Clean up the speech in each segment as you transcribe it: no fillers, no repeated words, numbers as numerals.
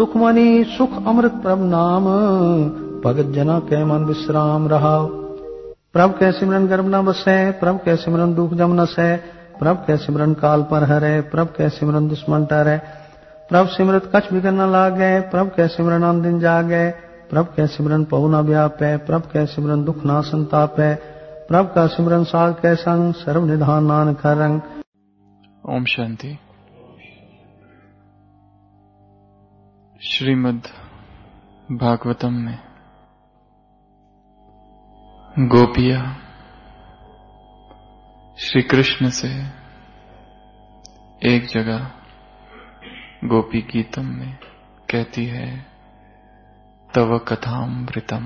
सुखमणि सुख अमृत प्रभ नाम, भगत जना के मन विश्राम रहाओ। प्रभ के सिमरन गर्भ न बसै, प्रभ के सिमरन दुख जम न सै, प्रभ के सिमरन काल पर हरै, प्रभ के सिमरन दुश्मन टरै। प्रभ सिमरत कछ बिगन न लागै, प्रभ के सिमरन आन दिन जागै, प्रभ के सिमरन पहु न व्यापै, प्रभ के सिमरन दुख ना संतापै, प्रभ का सिमरन साग के संग, सर्व निधान नानक रंग। ओम शांति। श्रीमद् भागवतम में गोपियां श्री कृष्ण से एक जगह गोपी गीतम में कहती है, तव कथामृतम,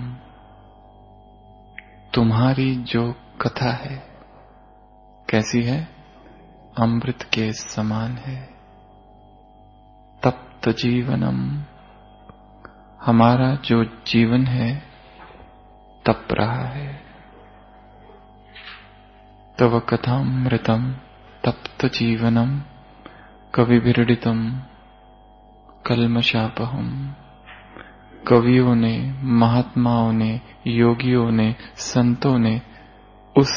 तुम्हारी जो कथा है कैसी है? अमृत के समान है। तप्त जीवनम, हमारा जो जीवन है तप रहा है। तव कथामृतम तप्त जीवनम कविभिरीडितम कल्मषापहम। कवियों ने, महात्माओं ने, योगियों ने, संतों ने उस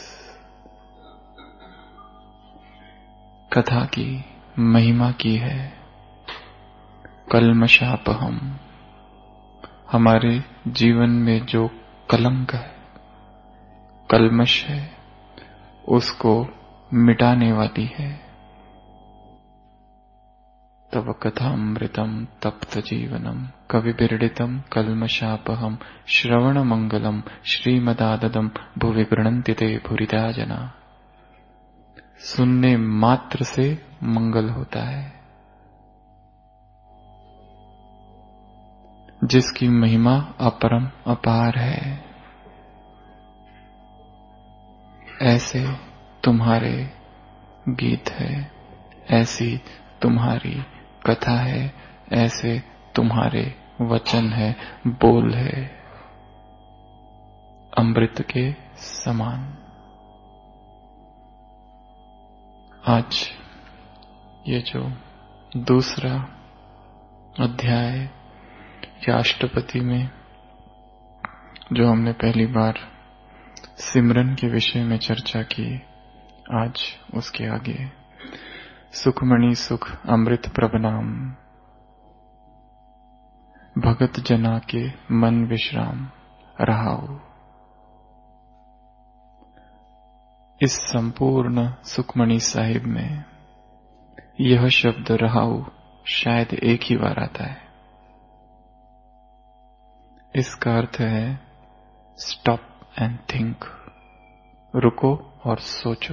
कथा की महिमा की है। कल्मषापहम, हमारे जीवन में जो कलंक है, कल्मष है, उसको मिटाने वाली है। तव कथामृतम तप्त जीवनम कविभिरीडितम कल्मषापहम श्रवण मंगलम श्रीमदाददम भुवि गृह्णन्ति ते भूरिदा जना। सुनने मात्र से मंगल होता है। जिसकी महिमा अपरम अपार है, ऐसे तुम्हारे गीत है, ऐसी तुम्हारी कथा है, ऐसे तुम्हारे वचन है, बोल है, अमृत के समान। आज ये जो दूसरा अध्याय या अष्टपदी में जो हमने पहली बार सिमरन के विषय में चर्चा की, आज उसके आगे सुखमणि सुख अमृत प्रभनाम, भगत जना के मन विश्राम रहाओ। इस संपूर्ण सुखमणि साहिब में यह शब्द रहाओ शायद एक ही बार आता है। इसका अर्थ है स्टॉप एंड थिंक, रुको और सोचो।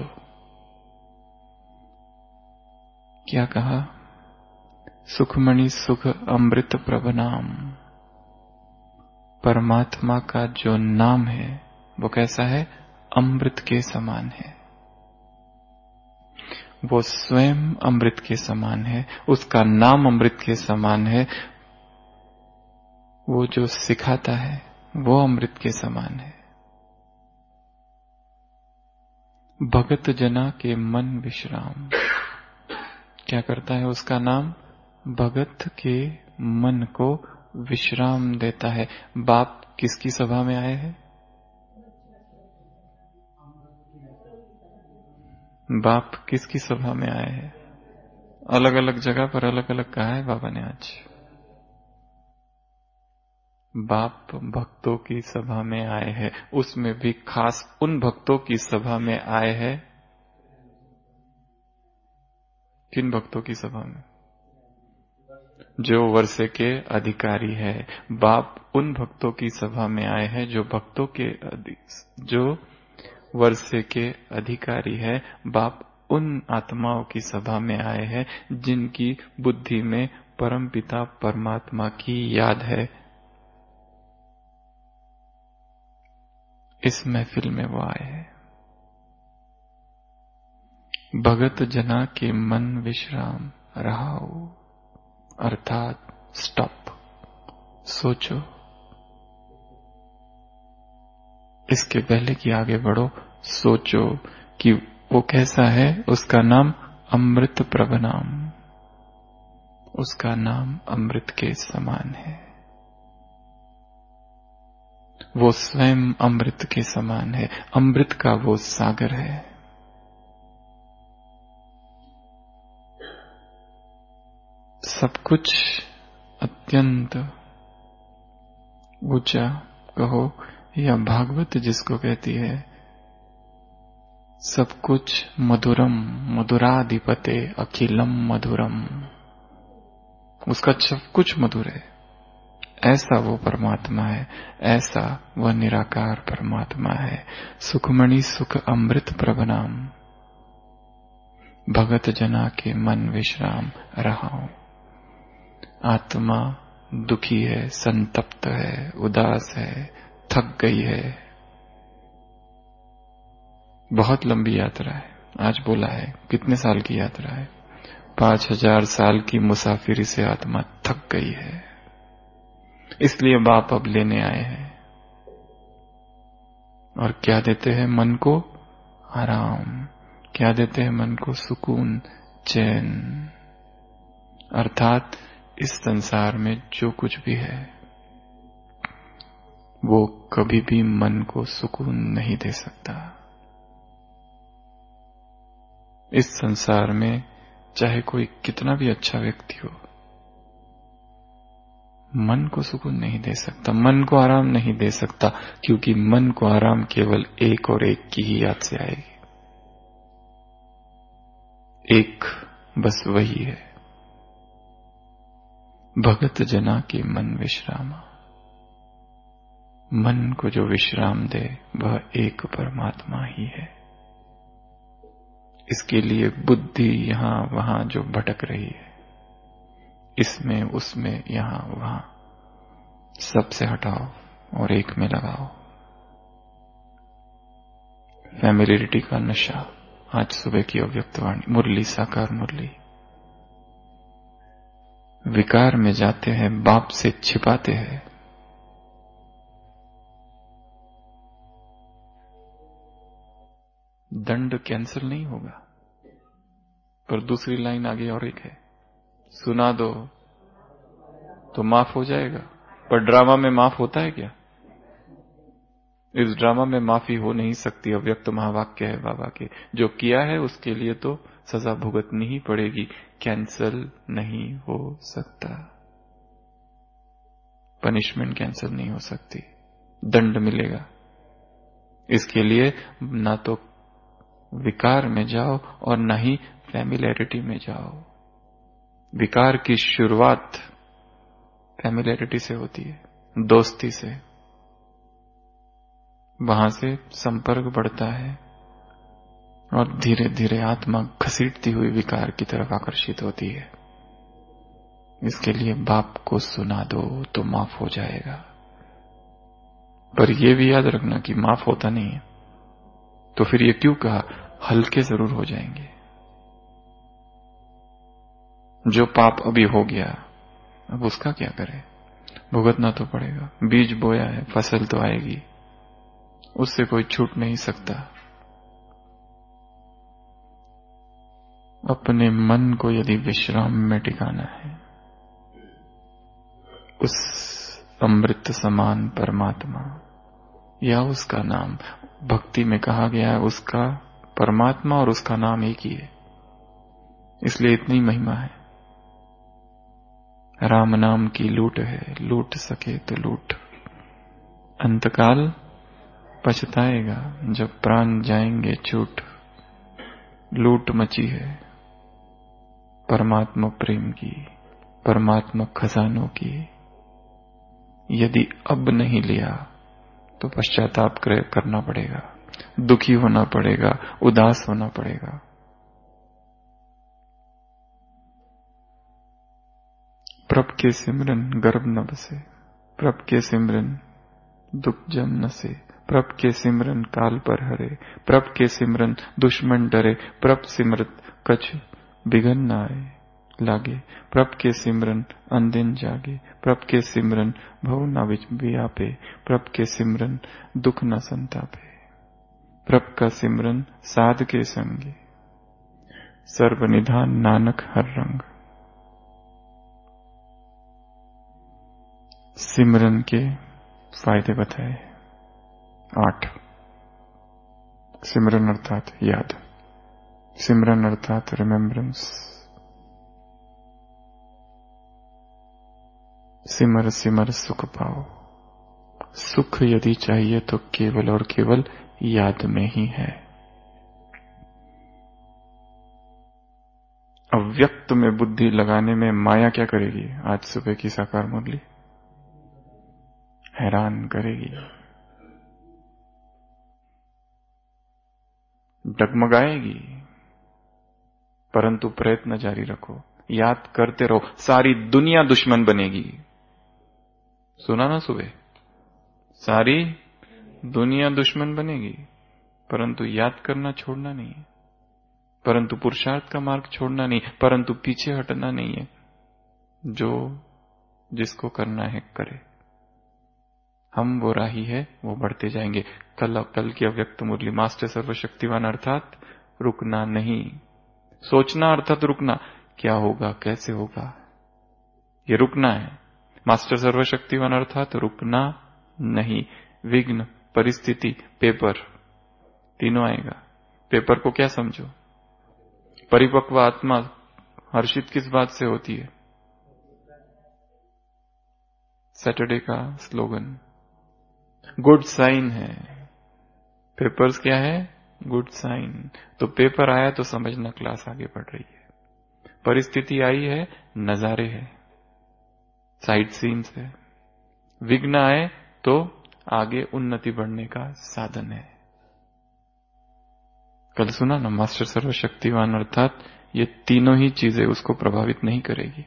क्या कहा? सुखमणि सुख अमृत प्रभनाम, परमात्मा का जो नाम है वो कैसा है? अमृत के समान है। वो स्वयं अमृत के समान है, उसका नाम अमृत के समान है, वो जो सिखाता है वो अमृत के समान है। भगत जना के मन विश्राम, क्या करता है उसका नाम? भगत के मन को विश्राम देता है। बाप किसकी सभा में आए हैं? बाप किसकी सभा में आए हैं? अलग अलग जगह पर अलग अलग कहा है बाबा ने आज। बाप भक्तों की सभा में आए हैं, उसमें भी खास उन भक्तों की सभा में आए हैं। किन भक्तों की सभा में? जो वर्षे के अधिकारी है। बाप उन भक्तों की सभा में आए हैं जो भक्तों के जो वर्षे के अधिकारी है। बाप उन आत्माओं की सभा में आए हैं जिनकी बुद्धि में परमपिता परमात्मा की याद है। इस महफिल में वो आए हैं। भगत जना के मन विश्राम रहाओ, अर्थात स्टॉप, सोचो। इसके पहले कि आगे बढ़ो, सोचो कि वो कैसा है। उसका नाम अमृत प्रभनाम, उसका नाम अमृत के समान है। वो स्वयं अमृत के समान है, अमृत का वो सागर है। सब कुछ अत्यंत ऊंचा कहो या भागवत जिसको कहती है, सब कुछ मधुरम मधुराधिपते अखिलम मधुरम, उसका सब कुछ मधुर है। ऐसा वो परमात्मा है, ऐसा वह निराकार परमात्मा है। सुखमणि सुख अमृत प्रभनाम, भगत जना के मन विश्राम रहाऊं। आत्मा दुखी है, संतप्त है, उदास है, थक गई है। बहुत लंबी यात्रा है। आज बोला है कितने साल की यात्रा है? 5000 साल की मुसाफिरी से आत्मा थक गई है। इसलिए बाप अब लेने आए हैं। और क्या देते हैं मन को? आराम। क्या देते हैं मन को? सुकून, चैन। अर्थात इस संसार में जो कुछ भी है वो कभी भी मन को सुकून नहीं दे सकता। इस संसार में चाहे कोई कितना भी अच्छा व्यक्ति हो, मन को सुकून नहीं दे सकता, मन को आराम नहीं दे सकता, क्योंकि मन को आराम केवल एक और एक की ही याद से आएगी। एक बस वही है, भगत जना के मन विश्रामा। मन को जो विश्राम दे वह एक परमात्मा ही है। इसके लिए बुद्धि यहां वहां जो भटक रही है, इसमें उसमें यहां वहां, सबसे हटाओ और एक में लगाओ। फैमिलियरिटी का नशा। आज सुबह की अव्यक्तवाणी मुरली, साकार मुरली। विकार में जाते हैं, बाप से छिपाते हैं। दंड कैंसिल नहीं होगा, पर दूसरी लाइन आगे और एक है, सुना दो तो माफ हो जाएगा। पर ड्रामा में माफ होता है क्या? इस ड्रामा में माफी हो नहीं सकती। अव्यक्त महावाक्य है बाबा के, जो किया है उसके लिए तो सजा भुगतनी ही पड़ेगी, कैंसल नहीं हो सकता। पनिशमेंट कैंसिल नहीं हो सकती, दंड मिलेगा। इसके लिए ना तो विकार में जाओ और ना ही फैमिलियरिटी में जाओ। विकार की शुरुआत फैमिलियरिटी से होती है, दोस्ती से। वहां से संपर्क बढ़ता है और धीरे धीरे आत्मा घसीटती हुई विकार की तरफ आकर्षित होती है। इसके लिए बाप को सुना दो तो माफ हो जाएगा। पर यह भी याद रखना कि माफ होता नहीं है, तो फिर ये क्यों कहा? हल्के जरूर हो जाएंगे। जो पाप अभी हो गया, अब उसका क्या करें? भुगतना तो पड़ेगा। बीज बोया है, फसल तो आएगी, उससे कोई छूट नहीं सकता। अपने मन को यदि विश्राम में टिकाना है, उस अमृत समान परमात्मा या उसका नाम, भक्ति में कहा गया है उसका परमात्मा और उसका नाम एक ही है, इसलिए इतनी महिमा है। राम नाम की लूट है, लूट सके तो लूट, अंतकाल पछताएगा जब प्राण जाएंगे छूट। लूट मची है परमात्मा प्रेम की, परमात्मा खजानों की। यदि अब नहीं लिया तो पश्चाताप करना पड़ेगा, दुखी होना पड़ेगा, उदास होना पड़ेगा। प्रभ के सिमरन गर्भ न बसे, प्रभ के सिमरन दुख जम न से, प्रभ के सिमरन काल पर हरे, प्रभ के सिमरन दुश्मन डरे, प्रभ सिमरत कछ बिघन न आए लागे, प्रभ के सिमरन अनदिन जागे, प्रभ के सिमरन भव न व्यापे, प्रभ के सिमरन दुख न संतापे, प्रभ का सिमरन साध के संगे, सर्वनिधान नानक हर रंग। सिमरन के फायदे बताए 8। सिमरन अर्थात याद, सिमरन अर्थात रिमेम्बरेंस। सिमर सिमर सुख पाओ। सुख यदि चाहिए तो केवल और केवल याद में ही है। अव्यक्त में बुद्धि लगाने में माया क्या करेगी? आज सुबह की साकार मुरली हैरान करेगी, डगमगाएगी। परंतु प्रयत्न जारी रखो, याद करते रहो। सारी दुनिया दुश्मन बनेगी। सुना ना सुबह? सारी दुनिया दुश्मन बनेगी, परंतु याद करना छोड़ना नहीं है, परंतु पुरुषार्थ का मार्ग छोड़ना नहीं, परंतु पीछे हटना नहीं है। जो जिसको करना है करे। हम वो राही है, वो बढ़ते जाएंगे। कल की अव्यक्त मुरली, मास्टर सर्वशक्तिवान अर्थात रुकना नहीं। सोचना अर्थात रुकना, क्या होगा कैसे होगा, ये रुकना है। मास्टर सर्वशक्तिवान अर्थात रुकना नहीं। विघ्न, परिस्थिति, पेपर, तीनों आएगा। पेपर को क्या समझो? परिपक्व आत्मा हर्षित किस बात से होती है? सैटरडे का स्लोगन गुड साइन है। पेपर्स क्या है? Good sign. तो पेपर आया तो समझना क्लास आगे बढ़ रही है। परिस्थिति आई है, नजारे है, साइड सीन्स है। विघ्न आए तो आगे उन्नति बढ़ने का साधन है। कल सुना ना, मास्टर सर्वशक्तिवान अर्थात ये तीनों ही चीजें उसको प्रभावित नहीं करेगी।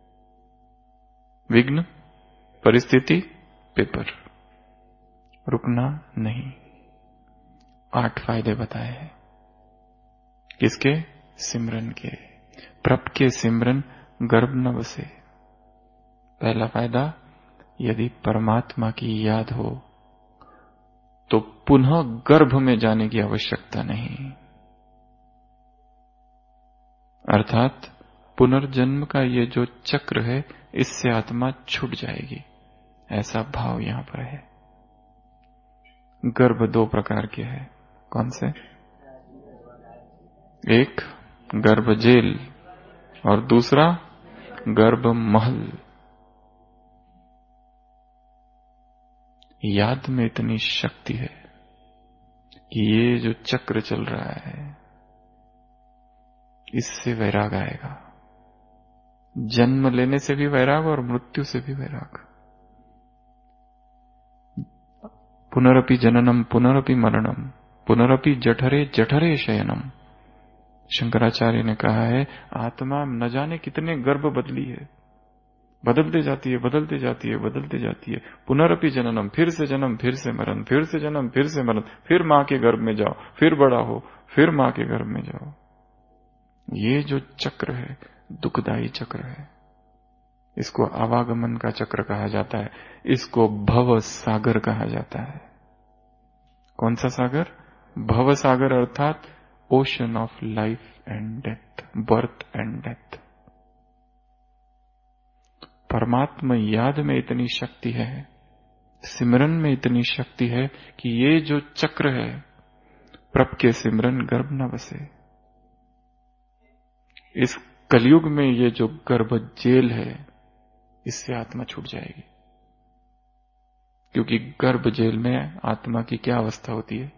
विघ्न, परिस्थिति, पेपर, रुकना नहीं। 8 फायदे बताए हैं। किसके? सिमरन के। प्रभ के सिमरन गर्भ न बसे। पहला फायदा, यदि परमात्मा की याद हो तो पुनः गर्भ में जाने की आवश्यकता नहीं। अर्थात पुनर्जन्म का ये जो चक्र है, इससे आत्मा छूट जाएगी, ऐसा भाव यहां पर है। गर्भ 2 प्रकार के हैं। कौन से? एक गर्भ जेल और दूसरा गर्भ महल। याद में इतनी शक्ति है कि ये जो चक्र चल रहा है, इससे वैराग आएगा। जन्म लेने से भी वैराग और मृत्यु से भी वैराग। पुनरपि जननम पुनरपि मरणम पुनरपि जठरे जठरे शयनम। शंकराचार्य ने कहा है, आत्मा न जाने कितने गर्भ बदली है, बदलते जाती है, बदलते जाती है, बदलते जाती है। पुनरपि जननम, फिर से जन्म, फिर से मरण, फिर से जन्म, फिर से मरण, फिर मां के गर्भ में जाओ, फिर बड़ा हो, फिर मां के गर्भ में जाओ। ये जो चक्र है, दुखदायी चक्र है। इसको आवागमन का चक्र कहा जाता है। इसको भव सागर कहा जाता है। कौन सा सागर? भव सागर अर्थात ocean of life and death, birth and death. परमात्मा याद में इतनी शक्ति है, सिमरन में इतनी शक्ति है कि ये जो चक्र है, प्रभ के सिमरन गर्भ न बसे। इस कलयुग में ये जो गर्भ जेल है, इससे आत्मा छूट जाएगी। क्योंकि गर्भ जेल में आत्मा की क्या अवस्था होती है?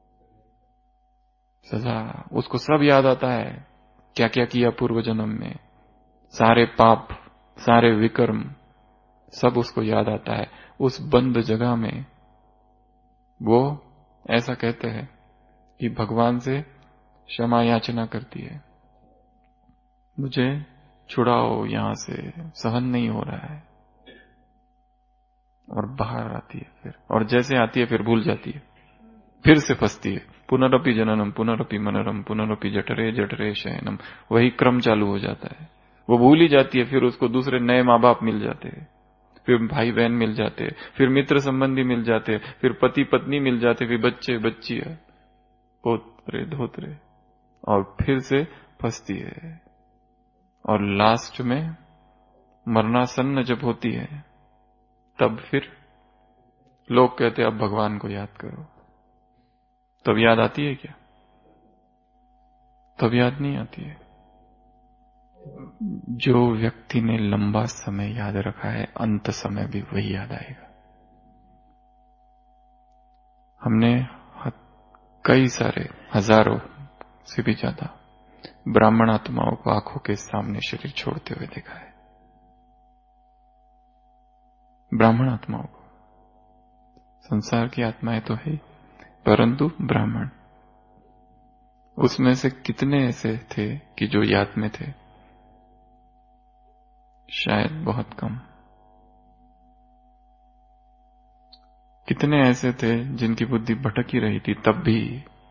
सजा। उसको सब याद आता है, क्या क्या किया पूर्व जन्म में, सारे पाप, सारे विकर्म, सब उसको याद आता है। उस बंद जगह में वो ऐसा कहते हैं कि भगवान से क्षमा याचना करती है, मुझे छुड़ाओ यहां से, सहन नहीं हो रहा है। और बाहर आती है फिर, और जैसे आती है फिर भूल जाती है, फिर से फंसती है। पुनरपि जननम पुनरपि मनरम पुनरपि जठरे जठरे शयनम। वही क्रम चालू हो जाता है। वो भूल ही जाती है, फिर उसको दूसरे नए माँ बाप मिल जाते हैं, फिर भाई बहन मिल जाते हैं, फिर मित्र संबंधी मिल जाते हैं, फिर पति पत्नी मिल जाते, फिर बच्चे बच्चियां, पोतरे धोतरे, और फिर से फंसती है। और लास्ट में मरणासन्न जब होती है तब फिर लोग कहते अब भगवान को याद करो, तब याद आती है क्या? तब याद नहीं आती है। जो व्यक्ति ने लंबा समय याद रखा है, अंत समय भी वही याद आएगा। हमने कई सारे, हजारों से भी ज्यादा ब्राह्मण आत्माओं को आंखों के सामने शरीर छोड़ते हुए देखा है। ब्राह्मण आत्माओं को, संसार की आत्माएं तो है, परंतु ब्राह्मण, उसमें से कितने ऐसे थे कि जो याद में थे? शायद बहुत कम। कितने ऐसे थे जिनकी बुद्धि भटक ही रही थी तब भी?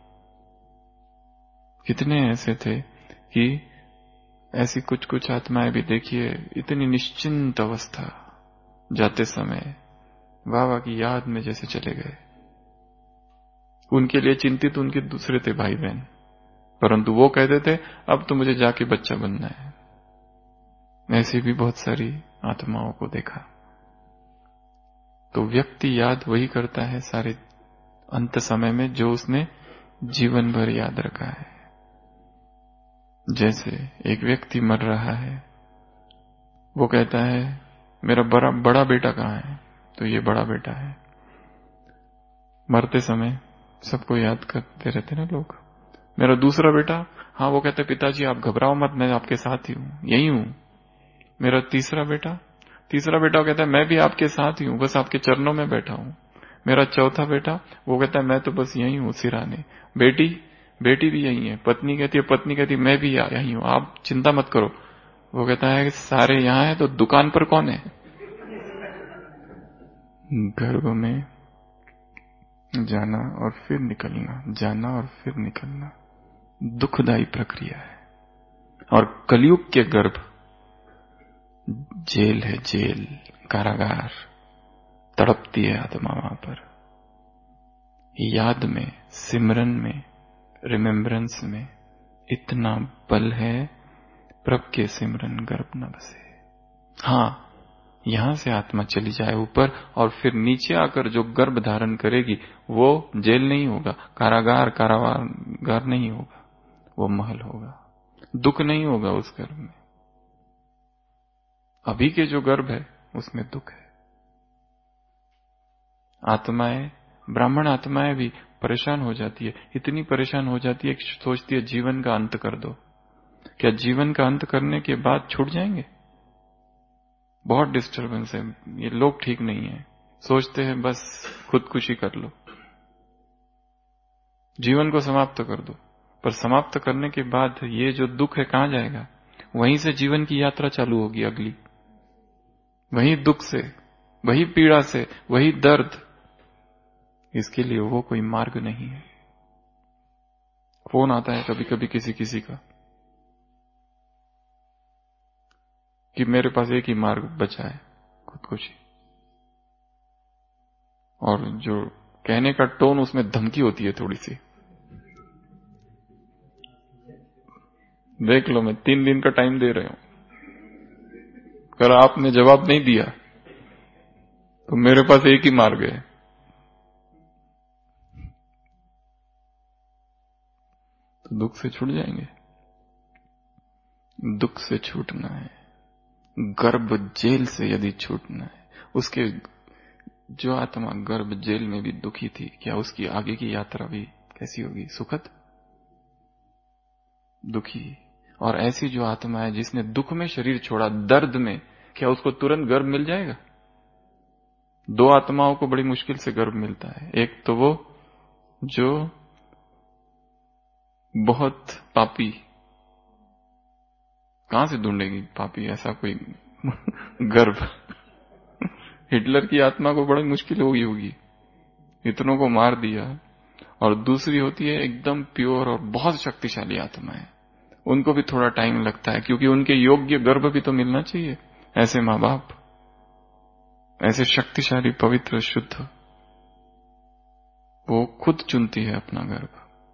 कितने ऐसे थे कि ऐसी कुछ कुछ आत्माएं भी देखिए, इतनी निश्चिंत अवस्था, जाते समय बाबा की याद में जैसे चले गए। उनके लिए चिंतित उनके दूसरे थे भाई बहन, परंतु वो कहते थे अब तो मुझे जाके बच्चा बनना है। ऐसी भी बहुत सारी आत्माओं को देखा। तो व्यक्ति याद वही करता है सारे अंत समय में जो उसने जीवन भर याद रखा है। जैसे एक व्यक्ति मर रहा है, वो कहता है मेरा बड़ा बेटा कहाँ है? तो ये बड़ा बेटा है। मरते समय सबको याद करते रहते ना लोग, मेरा दूसरा बेटा, हाँ वो कहते पिताजी आप घबराओ मत, मैं आपके साथ ही हूं, यही हूं। मेरा तीसरा बेटा कहता है मैं भी आपके साथ ही हूं, बस आपके चरणों में बैठा हूं। मेरा चौथा बेटा, वो कहता है मैं तो बस यही हूं सिराने। बेटी भी यही है। पत्नी कहती मैं भी यही हूं, आप चिंता मत करो। वो कहता है सारे यहां है तो दुकान पर कौन है? गर्भ में जाना और फिर निकलना, जाना और फिर निकलना दुखदायी प्रक्रिया है। और कलयुग के गर्भ जेल है, जेल, कारागार। तड़पती है आत्मा वहां पर। याद में, सिमरन में, रिमेम्बरेंस में इतना बल है, प्रभ के सिमरन गर्भ न बसे। हाँ, यहां से आत्मा चली जाए ऊपर और फिर नीचे आकर जो गर्भ धारण करेगी वो जेल नहीं होगा, कारागार नहीं होगा, वो महल होगा। दुख नहीं होगा उस गर्भ में। अभी के जो गर्भ है उसमें दुख है। आत्माएं, ब्राह्मण आत्माएं भी परेशान हो जाती है, इतनी परेशान हो जाती है कि सोचती है जीवन का अंत कर दो। क्या जीवन का अंत करने के बाद छूट जाएंगे? बहुत डिस्टरबेंस है, ये लोग ठीक नहीं है, सोचते हैं बस खुदकुशी कर लो, जीवन को समाप्त कर दो। पर समाप्त करने के बाद ये जो दुख है कहां जाएगा? वहीं से जीवन की यात्रा चालू होगी अगली, वही दुख से, वही पीड़ा से, वही दर्द। इसके लिए वो कोई मार्ग नहीं है। फोन आता है कभी कभी किसी का कि मेरे पास एक ही मार्ग बचा है, खुदकुशी। और जो कहने का टोन, उसमें धमकी होती है थोड़ी सी। देख लो, मैं 3 दिन का टाइम दे रहा हूं, अगर आपने जवाब नहीं दिया तो मेरे पास एक ही मार्ग है। तो दुख से छूट जाएंगे। दुख से छूटना है, गर्भ जेल से यदि छूटना है, उसके जो आत्मा गर्भ जेल में भी दुखी थी, क्या उसकी आगे की यात्रा भी कैसी होगी? सुखद, दुखी। और ऐसी जो आत्मा है जिसने दुख में शरीर छोड़ा, दर्द में, क्या उसको तुरंत गर्भ मिल जाएगा? 2 आत्माओं को बड़ी मुश्किल से गर्भ मिलता है। एक तो वो जो बहुत पापी, कहां से ढूंढेगी पापी ऐसा कोई गर्भ? हिटलर की आत्मा को बड़ी मुश्किल होगी, इतनों को मार दिया। और दूसरी होती है एकदम प्योर और बहुत शक्तिशाली आत्माएं, उनको भी थोड़ा टाइम लगता है, क्योंकि उनके योग्य गर्भ भी तो मिलना चाहिए। ऐसे माँ बाप, ऐसे शक्तिशाली, पवित्र, शुद्ध, वो खुद चुनती है अपना गर्भ।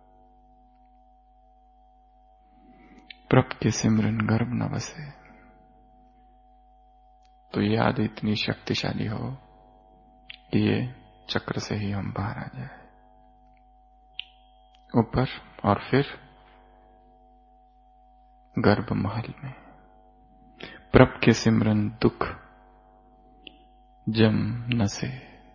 प्रभ के सिमरन गर्भ न बसे। तो याद इतनी शक्तिशाली हो ये चक्र से ही हम बाहर आ जाए ऊपर, और फिर गर्भ महल में प्रभ के सिमरन दुख जम न से।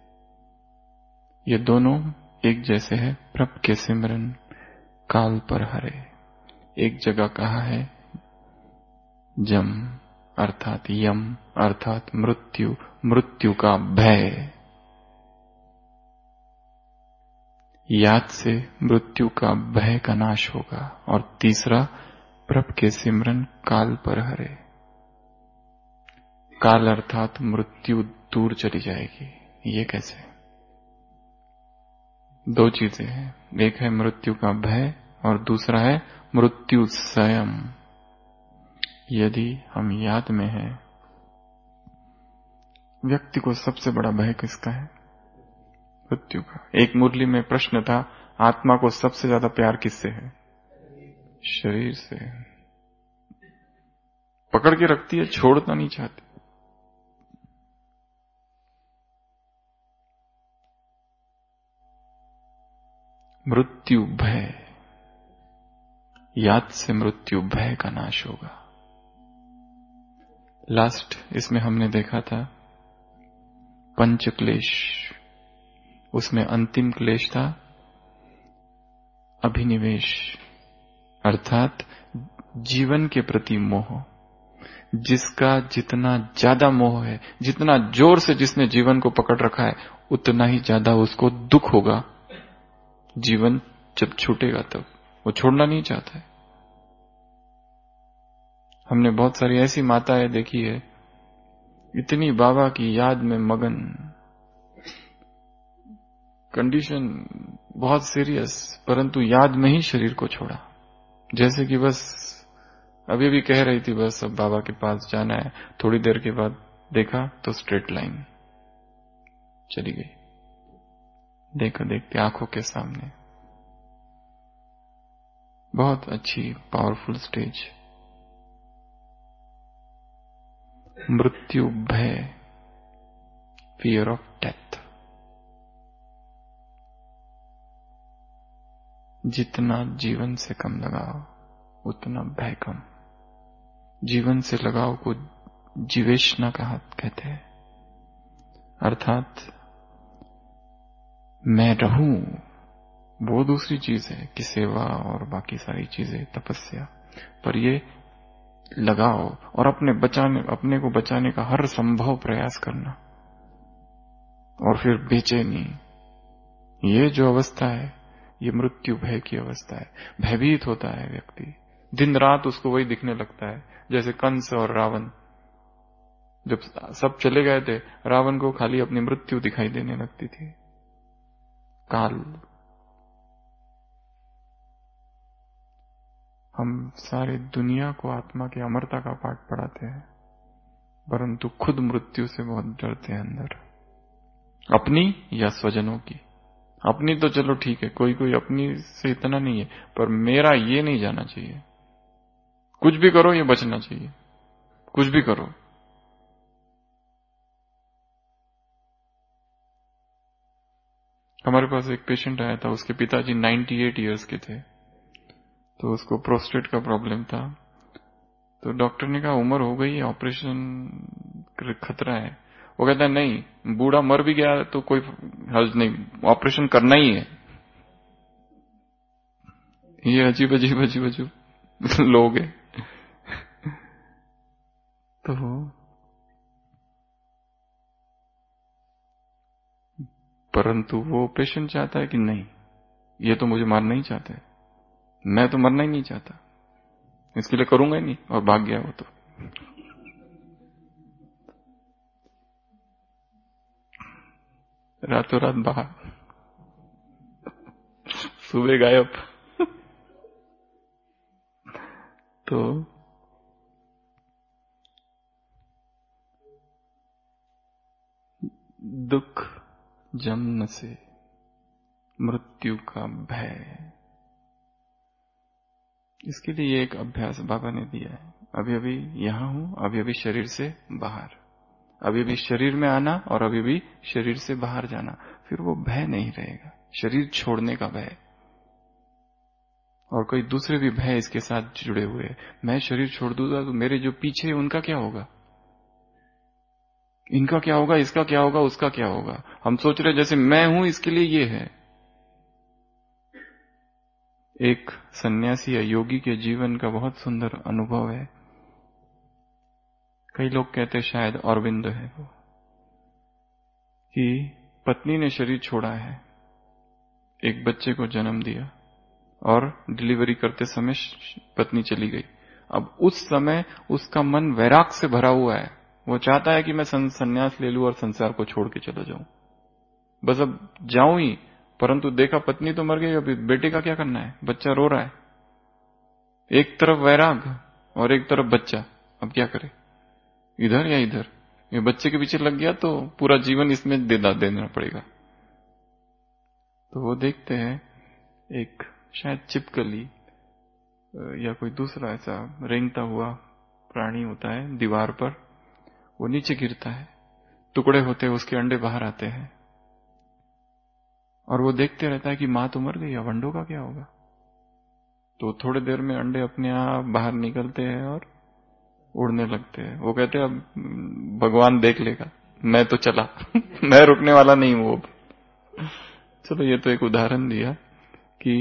ये दोनों एक जैसे है। प्रभ के सिमरन काल पर हरे, एक जगह कहा है जम अर्थात यम अर्थात मृत्यु, मृत्यु का भय। याद से मृत्यु का भय का नाश होगा। और तीसरा प्रभ के सिमरन काल पर हरे, काल अर्थात मृत्यु दूर चली जाएगी। ये कैसे? दो चीजें हैं, एक है मृत्यु का भय और दूसरा है मृत्यु स्वयं। यदि हम याद में हैं, व्यक्ति को सबसे बड़ा भय किसका है? मृत्यु का। एक मुरली में प्रश्न था, आत्मा को सबसे ज्यादा प्यार किससे है? शरीर से। पकड़ के रखती है, छोड़ना नहीं चाहती। मृत्यु भय, याद से मृत्यु भय का नाश होगा। लास्ट इसमें हमने देखा था पंच क्लेश, उसमें अंतिम क्लेश था अभिनिवेश अर्थात जीवन के प्रति मोह। जिसका जितना ज्यादा मोह है, जितना जोर से जिसने जीवन को पकड़ रखा है, उतना ही ज्यादा उसको दुख होगा। जीवन जब छूटेगा तब वो छोड़ना नहीं चाहता है। हमने बहुत सारी ऐसी माताएं देखी है, इतनी बाबा की याद में मगन, कंडीशन बहुत सीरियस, परंतु याद में ही शरीर को छोड़ा। जैसे कि बस अभी भी कह रही थी, बस अब बाबा के पास जाना है। थोड़ी देर के बाद देखा तो स्ट्रेट लाइन चली गई। देखो देखते आंखों के सामने। बहुत अच्छी पावरफुल स्टेज। मृत्यु भय, फियर ऑफ डेथ। जितना जीवन से कम लगाओ उतना भय कम। जीवन से लगाव को जीवेशना कहते हैं, अर्थात मैं रहूं वो दूसरी चीज है कि सेवा और बाकी सारी चीजें, तपस्या। पर ये लगाओ और अपने को बचाने का हर संभव प्रयास करना। और फिर बेचैनी, ये जो अवस्था है ये मृत्यु भय की अवस्था है। भयभीत होता है व्यक्ति, दिन रात उसको वही दिखने लगता है। जैसे कंस और रावण, जब सब चले गए थे, रावण को खाली अपनी मृत्यु दिखाई देने लगती थी। काल। हम सारी दुनिया को आत्मा की अमरता का पाठ पढ़ाते हैं, परंतु खुद मृत्यु से बहुत डरते हैं अंदर, अपनी या स्वजनों की। अपनी तो चलो ठीक है, कोई कोई अपनी से इतना नहीं है, पर मेरा ये नहीं जाना चाहिए। कुछ भी करो ये बचना चाहिए, कुछ भी करो। हमारे पास एक पेशेंट आया था, उसके पिताजी 98 इयर्स के थे, तो उसको प्रोस्टेट का प्रॉब्लम था। तो डॉक्टर ने कहा उम्र हो गई है, ऑपरेशन खतरा है। वो कहता है नहीं, बूढ़ा मर भी गया तो कोई हर्ज नहीं, ऑपरेशन करना ही है। ये अजीब अजीब अजीब अजीब लोग हैं। तो परंतु वो पेशेंट चाहता है कि नहीं, ये तो मुझे मारना ही चाहता है, मैं तो मरना ही नहीं चाहता, इसके लिए करूंगा ही नहीं, और भाग गया वो तो। रातों रात बाहर, सुबह गायब। तो दुख जन्म से, मृत्यु का भय, इसके लिए एक अभ्यास बाबा ने दिया है। अभी अभी यहां हूं, अभी अभी शरीर से बाहर, अभी भी शरीर में आना और अभी भी शरीर से बाहर जाना, फिर वो भय नहीं रहेगा, शरीर छोड़ने का भय। और कोई दूसरे भी भय इसके साथ जुड़े हुए हैं। मैं शरीर छोड़ दूंगा तो मेरे जो पीछे है उनका क्या होगा, इनका क्या होगा, इसका क्या होगा, उसका क्या होगा। हम सोच रहे जैसे मैं हूं इसके लिए ये है। एक सन्यासी या योगी के जीवन का बहुत सुंदर अनुभव है। कई लोग कहते शायद अरविंद है वो, कि पत्नी ने शरीर छोड़ा है, एक बच्चे को जन्म दिया और डिलीवरी करते समय पत्नी चली गई। अब उस समय उसका मन वैराग से भरा हुआ है, वो चाहता है कि मैं संन्यास ले लूं और संसार को छोड़ के चला जाऊं, बस अब जाऊं ही। परंतु देखा पत्नी तो मर गई, अभी बेटे का क्या करना है, बच्चा रो रहा है। एक तरफ वैराग और एक तरफ बच्चा, अब क्या करे, इधर या इधर। ये बच्चे के पीछे लग गया तो पूरा जीवन इसमें देना पड़ेगा। तो वो देखते हैं एक शायद छिपकली या कोई दूसरा ऐसा रेंगता हुआ प्राणी होता है दीवार पर, वो नीचे गिरता है, टुकड़े होते हैं, उसके अंडे बाहर आते हैं और वो देखते रहता है कि मां तो मर गई, अब अंडों का क्या होगा। तो थोड़ी देर में अंडे अपने आप बाहर निकलते हैं और उड़ने लगते हैं। वो कहते हैं अब भगवान देख लेगा, मैं तो चला मैं रुकने वाला नहीं हूं अब। चलो ये तो एक उदाहरण दिया कि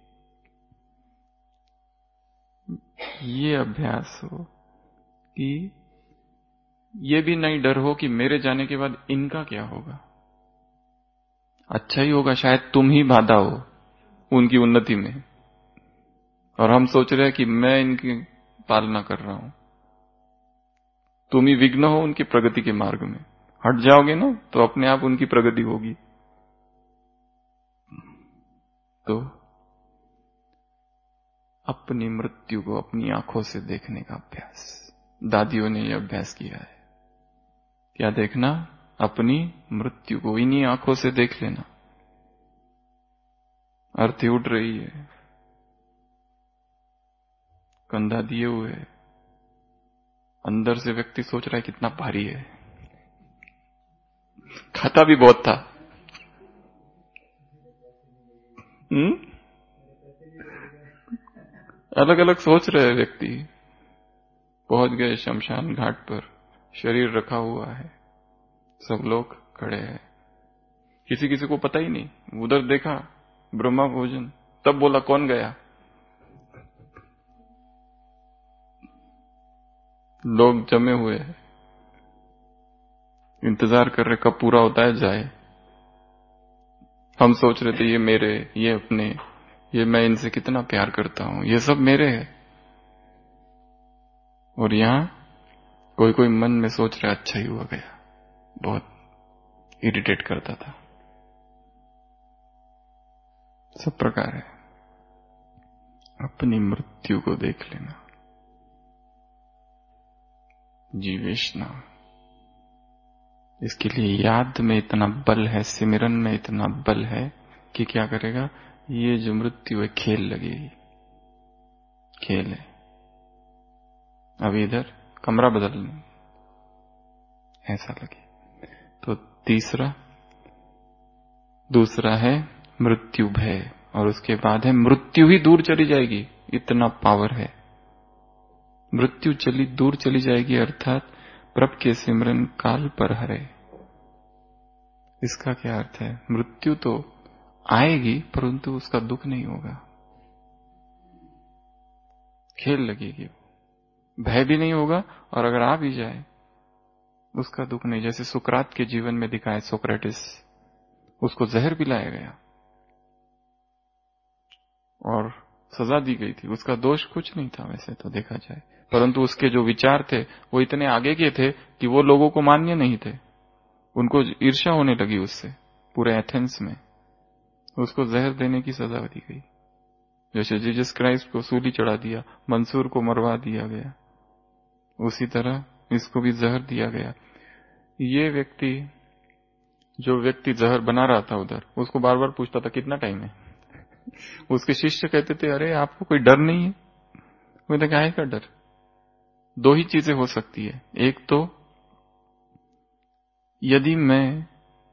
ये अभ्यास हो कि ये भी नहीं डर हो कि मेरे जाने के बाद इनका क्या होगा। अच्छा ही होगा, शायद तुम ही बाधा हो उनकी उन्नति में, और हम सोच रहे हैं कि मैं इनकी पालना कर रहा हूं। तुम ही विघ्न हो उनकी प्रगति के मार्ग में, हट जाओगे ना तो अपने आप उनकी प्रगति होगी। तो अपनी मृत्यु को अपनी आंखों से देखने का अभ्यास, दादियों ने यह अभ्यास किया है। क्या देखना, अपनी मृत्यु को इन्हीं आंखों से देख लेना। अर्थी उठ रही है, कंधा दिए हुए, अंदर से व्यक्ति सोच रहा है कितना भारी है, खाता भी बहुत था। अलग अलग सोच रहे व्यक्ति। पहुंच गए शमशान घाट पर, शरीर रखा हुआ है, सब लोग खड़े हैं, किसी किसी को पता ही नहीं। उधर देखा ब्रह्मा भोजन, तब बोला कौन गया। लोग जमे हुए हैं, इंतजार कर रहे कब पूरा होता है जाए। हम सोच रहे थे ये मेरे, ये अपने, ये मैं इनसे कितना प्यार करता हूं, ये सब मेरे है। और यहां कोई कोई मन में सोच रहा अच्छा ही हुआ गया, बहुत इरिटेट करता था। सब प्रकार है। अपनी मृत्यु को देख लेना, जीवेशना। इसके लिए याद में इतना बल है, सिमरन में इतना बल है कि क्या करेगा, ये जो मृत्यु है खेल लगेगी, खेल है। अभी इधर कमरा बदलने ऐसा लगे। तो दूसरा है मृत्यु भय, और उसके बाद है मृत्यु ही दूर चली जाएगी, इतना पावर है। मृत्यु दूर चली जाएगी अर्थात प्रभ के सिमरन काल पर हरे। इसका क्या अर्थ है, मृत्यु तो आएगी परंतु उसका दुख नहीं होगा, खेल लगेगी, भय भी नहीं होगा, और अगर आ भी जाए उसका दुख नहीं। जैसे सुकरात के जीवन में दिखाया, सोक्रेटिस, उसको जहर पिलाया गया और सजा दी गई थी, उसका दोष कुछ नहीं था वैसे तो देखा जाए, परंतु उसके जो विचार थे वो इतने आगे के थे कि वो लोगों को मान्य नहीं थे, उनको ईर्ष्या होने लगी उससे। पूरे एथेंस में उसको जहर देने की सजा दी गई। जैसे जीसस क्राइस्ट को सूली चढ़ा दिया, मंसूर को मरवा दिया गया, उसी तरह इसको भी जहर दिया गया। ये जो व्यक्ति जहर बना रहा था उधर, उसको बार बार पूछता था कितना टाइम है। उसके शिष्य कहते थे अरे आपको कोई डर नहीं है। वो क्या है का डर, दो ही चीजें हो सकती है, एक तो यदि मैं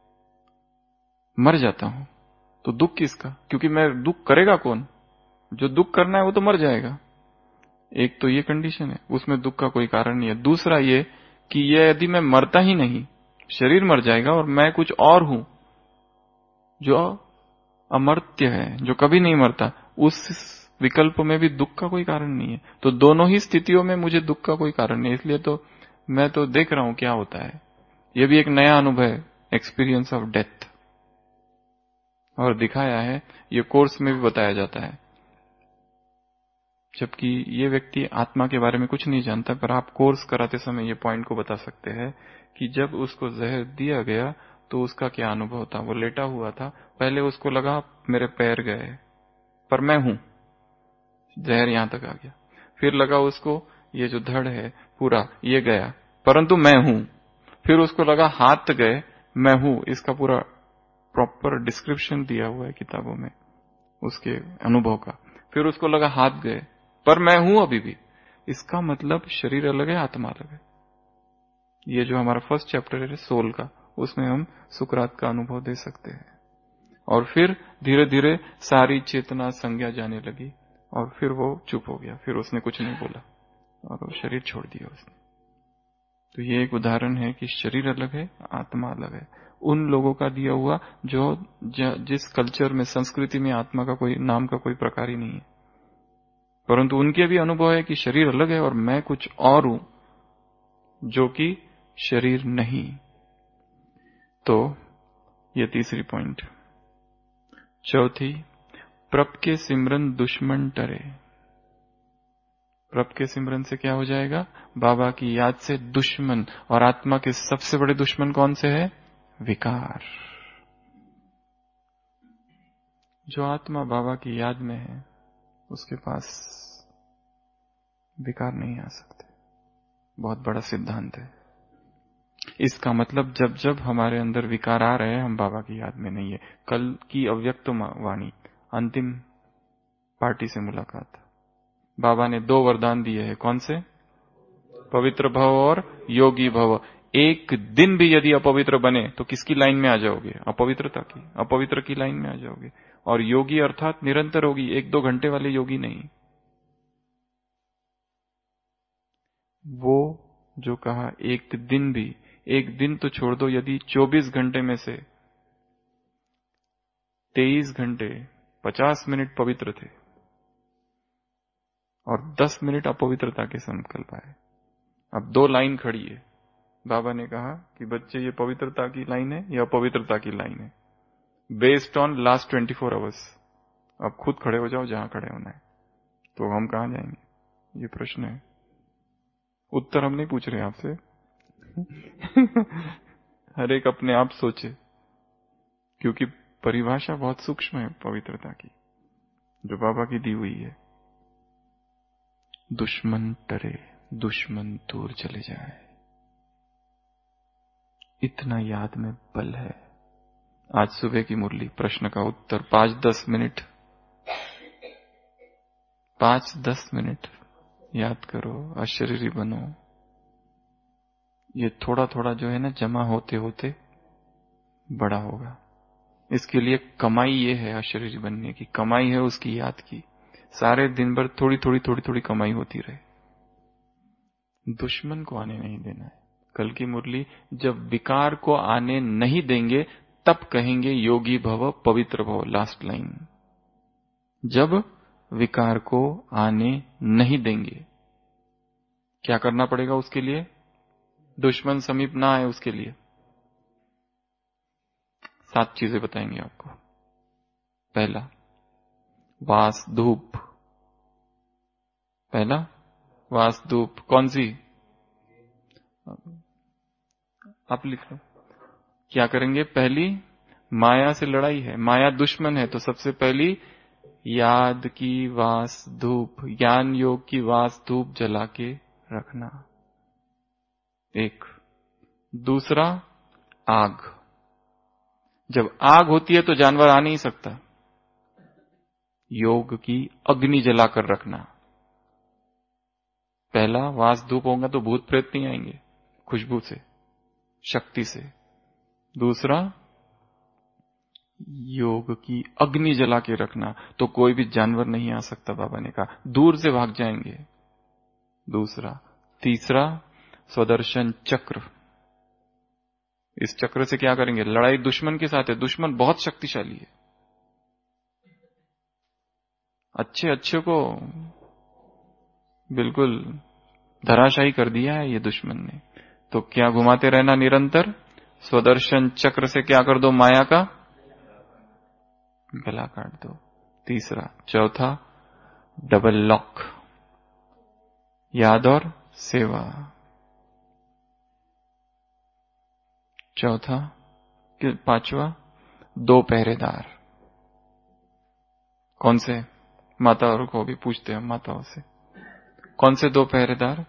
मर जाता हूं तो दुख किसका? क्योंकि मैं दुख करेगा कौन? जो दुख करना है वो तो मर जाएगा। एक तो ये कंडीशन है, उसमें दुख का कोई कारण नहीं है। दूसरा ये कि ये यदि मैं मरता ही नहीं, शरीर मर जाएगा और मैं कुछ और हूं जो अमर्त्य है, जो कभी नहीं मरता, उस विकल्प में भी दुख का कोई कारण नहीं है। तो दोनों ही स्थितियों में मुझे दुख का कोई कारण नहीं, इसलिए तो मैं तो देख रहा हूं क्या होता है। यह भी एक नया अनुभव है, एक्सपीरियंस ऑफ डेथ, और दिखाया है, ये कोर्स में भी बताया जाता है। जबकि ये व्यक्ति आत्मा के बारे में कुछ नहीं जानता, पर आप कोर्स कराते समय ये पॉइंट को बता सकते हैं कि जब उसको जहर दिया गया तो उसका क्या अनुभव था। वो लेटा हुआ था, पहले उसको लगा मेरे पैर गए, पर मैं हूं, जहर यहां तक आ गया। फिर लगा उसको ये जो धड़ है पूरा ये गया, परंतु मैं हूं। फिर उसको लगा हाथ गए, मैं हूं। इसका पूरा प्रॉपर डिस्क्रिप्शन दिया हुआ है किताबों में उसके अनुभव का। फिर उसको लगा हाथ गए, पर मैं हूं अभी भी। इसका मतलब शरीर अलग है, आत्मा अलग है। ये जो हमारा फर्स्ट चैप्टर है सोल का, उसमें हम सुकरात का अनुभव दे सकते हैं। और फिर धीरे धीरे सारी चेतना संज्ञा जाने लगी और फिर वो चुप हो गया, फिर उसने कुछ नहीं बोला और वो शरीर छोड़ दिया उसने। तो ये एक उदाहरण है कि शरीर अलग है, आत्मा अलग है। उन लोगों का दिया हुआ जो जिस कल्चर में, संस्कृति में आत्मा का कोई नाम का कोई प्रकार ही नहीं है, परंतु उनके भी अनुभव है कि शरीर अलग है और मैं कुछ और हूं जो कि शरीर नहीं। तो ये तीसरी पॉइंट। चौथी, प्रभ के सिमरन दुश्मन टरे। प्रभ के सिमरन से क्या हो जाएगा? बाबा की याद से दुश्मन, और आत्मा के सबसे बड़े दुश्मन कौन से है? विकार। जो आत्मा बाबा की याद में है उसके पास विकार नहीं आ सकते। बहुत बड़ा सिद्धांत है। इसका मतलब जब जब हमारे अंदर विकार आ रहे हैं, हम बाबा की याद में नहीं है। कल की अव्यक्त वाणी, अंतिम पार्टी से मुलाकात, बाबा ने 2 वरदान दिए हैं। कौन से? पवित्र भव और योगी भव। एक दिन भी यदि अपवित्र बने तो किसकी लाइन में आ जाओगे? अपवित्रता की, अपवित्र की लाइन में आ जाओगे। और योगी अर्थात निरंतर योगी, 1-2 घंटे वाले योगी नहीं। वो जो कहा एक दिन भी, एक दिन तो छोड़ दो, यदि 24 घंटे में से 23 घंटे 50 मिनट पवित्र थे और 10 मिनट अपवित्रता के संकल्प आए, अब 2 लाइन खड़ी है। बाबा ने कहा कि बच्चे ये पवित्रता की लाइन है या अपवित्रता की लाइन है, बेस्ड ऑन लास्ट 24 आवर्स। अब खुद खड़े हो जाओ जहां खड़े होना है। तो हम कहां जाएंगे? ये प्रश्न है। उत्तर हम नहीं पूछ रहे आपसे। हर एक अपने आप सोचे, क्योंकि परिभाषा बहुत सूक्ष्म है पवित्रता की जो बाबा की दी हुई है। दुश्मन डरे, दुश्मन दूर चले जाए, इतना याद में बल है। आज सुबह की मुरली, प्रश्न का उत्तर 5-10 मिनट, 5-10 मिनट याद करो, अशरीरी बनो। ये थोड़ा थोड़ा जो है ना, जमा होते होते बड़ा होगा। इसके लिए कमाई ये है, अशरीरी बनने की कमाई है उसकी याद की। सारे दिन भर थोड़ी थोड़ी थोड़ी थोड़ी कमाई होती रहे, दुश्मन को आने नहीं देना है। कल की मुरली, जब विकार को आने नहीं देंगे तब कहेंगे योगी भव पवित्र भव, लास्ट लाइन। जब विकार को आने नहीं देंगे, क्या करना पड़ेगा उसके लिए? दुश्मन समीप ना आए उसके लिए 7 चीजें बताएंगे आपको। पहला, वास धूप। पहला वास धूप, कौन सी? आप लिख लो। क्या करेंगे? पहली, माया से लड़ाई है, माया दुश्मन है, तो सबसे पहली याद की वास धूप, ज्ञान योग की वास धूप जला के रखना। एक। दूसरा, आग। जब आग होती है तो जानवर आ नहीं सकता, योग की अग्नि जलाकर रखना। पहला, वास धूप होगा तो भूत प्रेत नहीं आएंगे खुशबू से, शक्ति से। दूसरा योग की अग्नि जला के रखना, तो कोई भी जानवर नहीं आ सकता, बाबा ने कहा, दूर से भाग जाएंगे। दूसरा। तीसरा स्वदर्शन चक्र। इस चक्र से क्या करेंगे? लड़ाई दुश्मन के साथ है। दुश्मन बहुत शक्तिशाली है, अच्छे को बिल्कुल धराशायी कर दिया है ये दुश्मन ने। तो क्या घुमाते रहना निरंतर, स्वदर्शन चक्र से क्या कर दो? माया का गला काट दो। तीसरा। चौथा डबल लॉक, याद और सेवा। चौथा। पांचवा दो पहरेदार। कौन से? माताओं को भी पूछते हैं माताओं से, कौन से दो पहरेदार?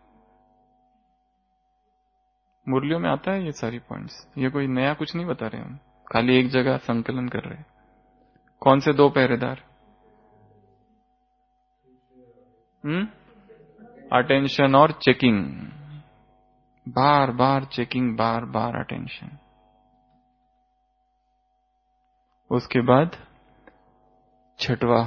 मुरलियों में आता है ये सारी पॉइंट्स, ये कोई नया कुछ नहीं बता रहे हम, खाली एक जगह संकलन कर रहे हैं। कौन से दो पहरेदार? अटेंशन और चेकिंग, बार बार चेकिंग, बार बार अटेंशन। उसके बाद छठवा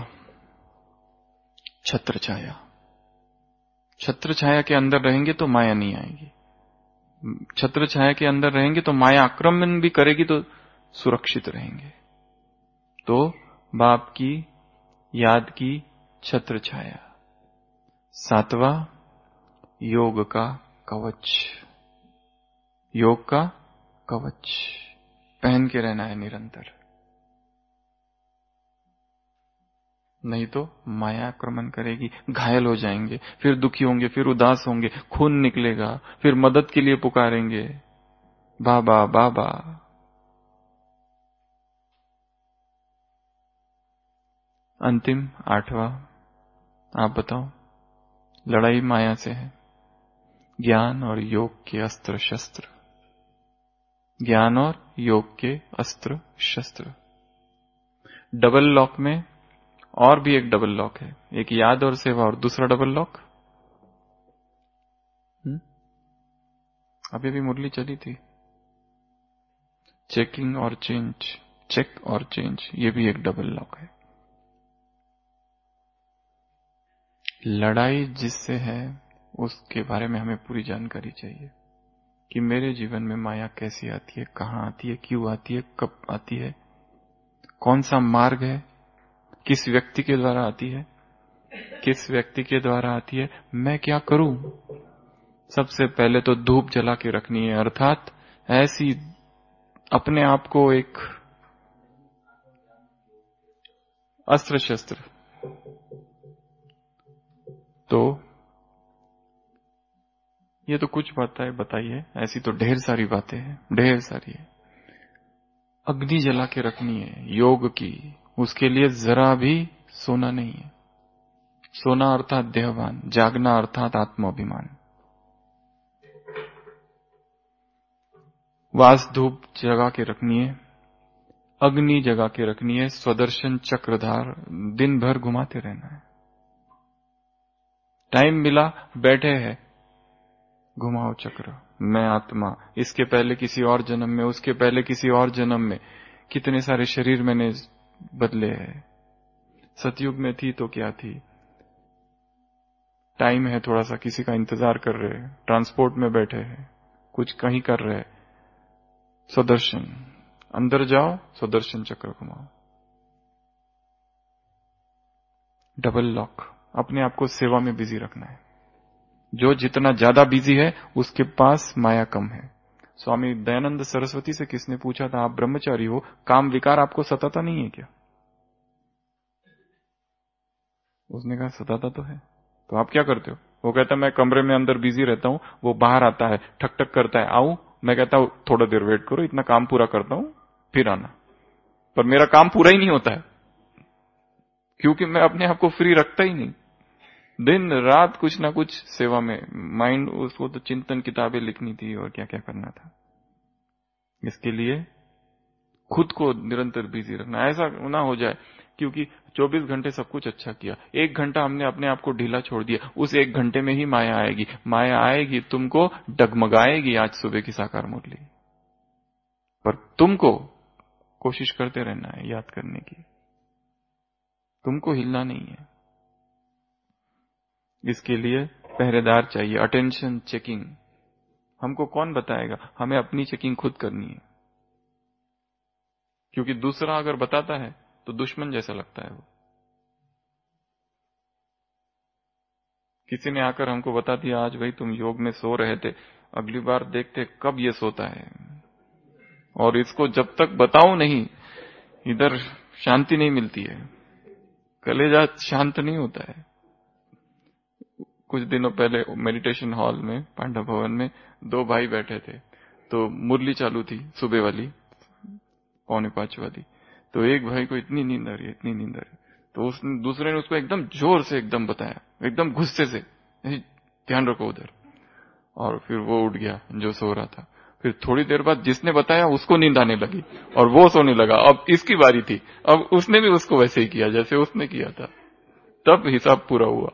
छत्र छाया। छत्र छाया के अंदर रहेंगे तो माया नहीं आएगी, छत्र छाया के अंदर रहेंगे तो माया आक्रमण भी करेगी तो सुरक्षित रहेंगे। तो बाप की याद की छत्र छाया। सातवां योग का कवच, योग का कवच पहन के रहना है निरंतर, नहीं तो माया आक्रमण करेगी, घायल हो जाएंगे, फिर दुखी होंगे, फिर उदास होंगे, खून निकलेगा, फिर मदद के लिए पुकारेंगे, बाबा बाबा। अंतिम आठवां, आप बताओ। लड़ाई माया से है, ज्ञान और योग के अस्त्र शस्त्र, ज्ञान और योग के अस्त्र शस्त्र। डबल लॉक में और भी एक डबल लॉक है, एक याद और सेवा, और दूसरा डबल लॉक अभी भी मुरली चली थी, चेकिंग और चेंज, चेक और चेंज, ये भी एक डबल लॉक है। लड़ाई जिससे है उसके बारे में हमें पूरी जानकारी चाहिए कि मेरे जीवन में माया कैसी आती है, कहां आती है, क्यों आती है, कब आती है, कौन सा मार्ग है, किस व्यक्ति के द्वारा आती है, किस व्यक्ति के द्वारा आती है, मैं क्या करूं। सबसे पहले तो धूप जला के रखनी है, अर्थात ऐसी अपने आप को एक अस्त्र शस्त्र। तो ये तो कुछ बातें बताई है, ऐसी तो ढेर सारी बातें हैं, ढेर सारी है। अग्नि जला के रखनी है योग की, उसके लिए जरा भी सोना नहीं है। सोना अर्थात देहवान, जागना अर्थात आत्माभिमान। वास धूप जगा के रखनी है, अग्नि जगा के रखनी है, स्वदर्शन चक्रधार दिन भर घुमाते रहना है। टाइम मिला बैठे हैं, घुमाओ चक्र, मैं आत्मा, इसके पहले किसी और जन्म में, उसके पहले किसी और जन्म में, कितने सारे शरीर मैंने बदले हैं। सतयुग में थी तो क्या थी, टाइम है थोड़ा सा, किसी का इंतजार कर रहे हैं, ट्रांसपोर्ट में बैठे हैं, कुछ कहीं कर रहे हैं। स्वदर्शन, अंदर जाओ, स्वदर्शन चक्र घुमाओ। डबल लॉक, अपने आप को सेवा में बिजी रखना है। जो जितना ज्यादा बिजी है उसके पास माया कम है। स्वामी दयानंद सरस्वती से किसने पूछा था, आप ब्रह्मचारी हो, काम विकार आपको सताता नहीं है क्या? उसने कहा सताता तो है। तो आप क्या करते हो? वो कहता मैं कमरे में अंदर बिजी रहता हूं, वो बाहर आता है, ठक ठक करता है, आऊं, मैं कहता हूं थोड़ा देर वेट करो, इतना काम पूरा करता हूं फिर आना। पर मेरा काम पूरा ही नहीं होता है, क्योंकि मैं अपने आप को फ्री रखता ही नहीं। दिन रात कुछ ना कुछ सेवा में, माइंड उसको तो चिंतन किताबें लिखनी थी और क्या क्या करना था। इसके लिए खुद को निरंतर बिजी रखना, ऐसा ना हो जाए क्योंकि 24 घंटे सब कुछ अच्छा किया, 1 घंटा हमने अपने आप को ढीला छोड़ दिया, उस 1 घंटे में ही माया आएगी। माया आएगी, तुमको डगमगाएगी। आज सुबह की साकार मुरली, पर तुमको कोशिश करते रहना है याद करने की, तुमको हिलना नहीं है। इसके लिए पहरेदार चाहिए, अटेंशन चेकिंग। हमको कौन बताएगा? हमें अपनी चेकिंग खुद करनी है, क्योंकि दूसरा अगर बताता है तो दुश्मन जैसा लगता है वो। किसी ने आकर हमको बता दिया आज भाई तुम योग में सो रहे थे, अगली बार देखते कब ये सोता है, और इसको जब तक बताऊं नहीं इधर शांति नहीं मिलती है, कलेजा शांत नहीं होता है। कुछ दिनों पहले मेडिटेशन हॉल में पांडव भवन में 2 भाई बैठे थे, तो मुरली चालू थी सुबह वाली 4:45 वाली। तो एक भाई को इतनी नींद आ रही है, इतनी नींद आ रही है, तो उसने दूसरे ने उसको एकदम जोर से एकदम बताया, एकदम गुस्से से, ध्यान रखो उधर। और फिर वो उठ गया जो सो रहा था। फिर थोड़ी देर बाद जिसने बताया उसको नींद आने लगी और वो सोने लगा। अब इसकी बारी थी, अब उसने भी उसको वैसे ही किया जैसे उसने किया था, तब हिसाब पूरा हुआ।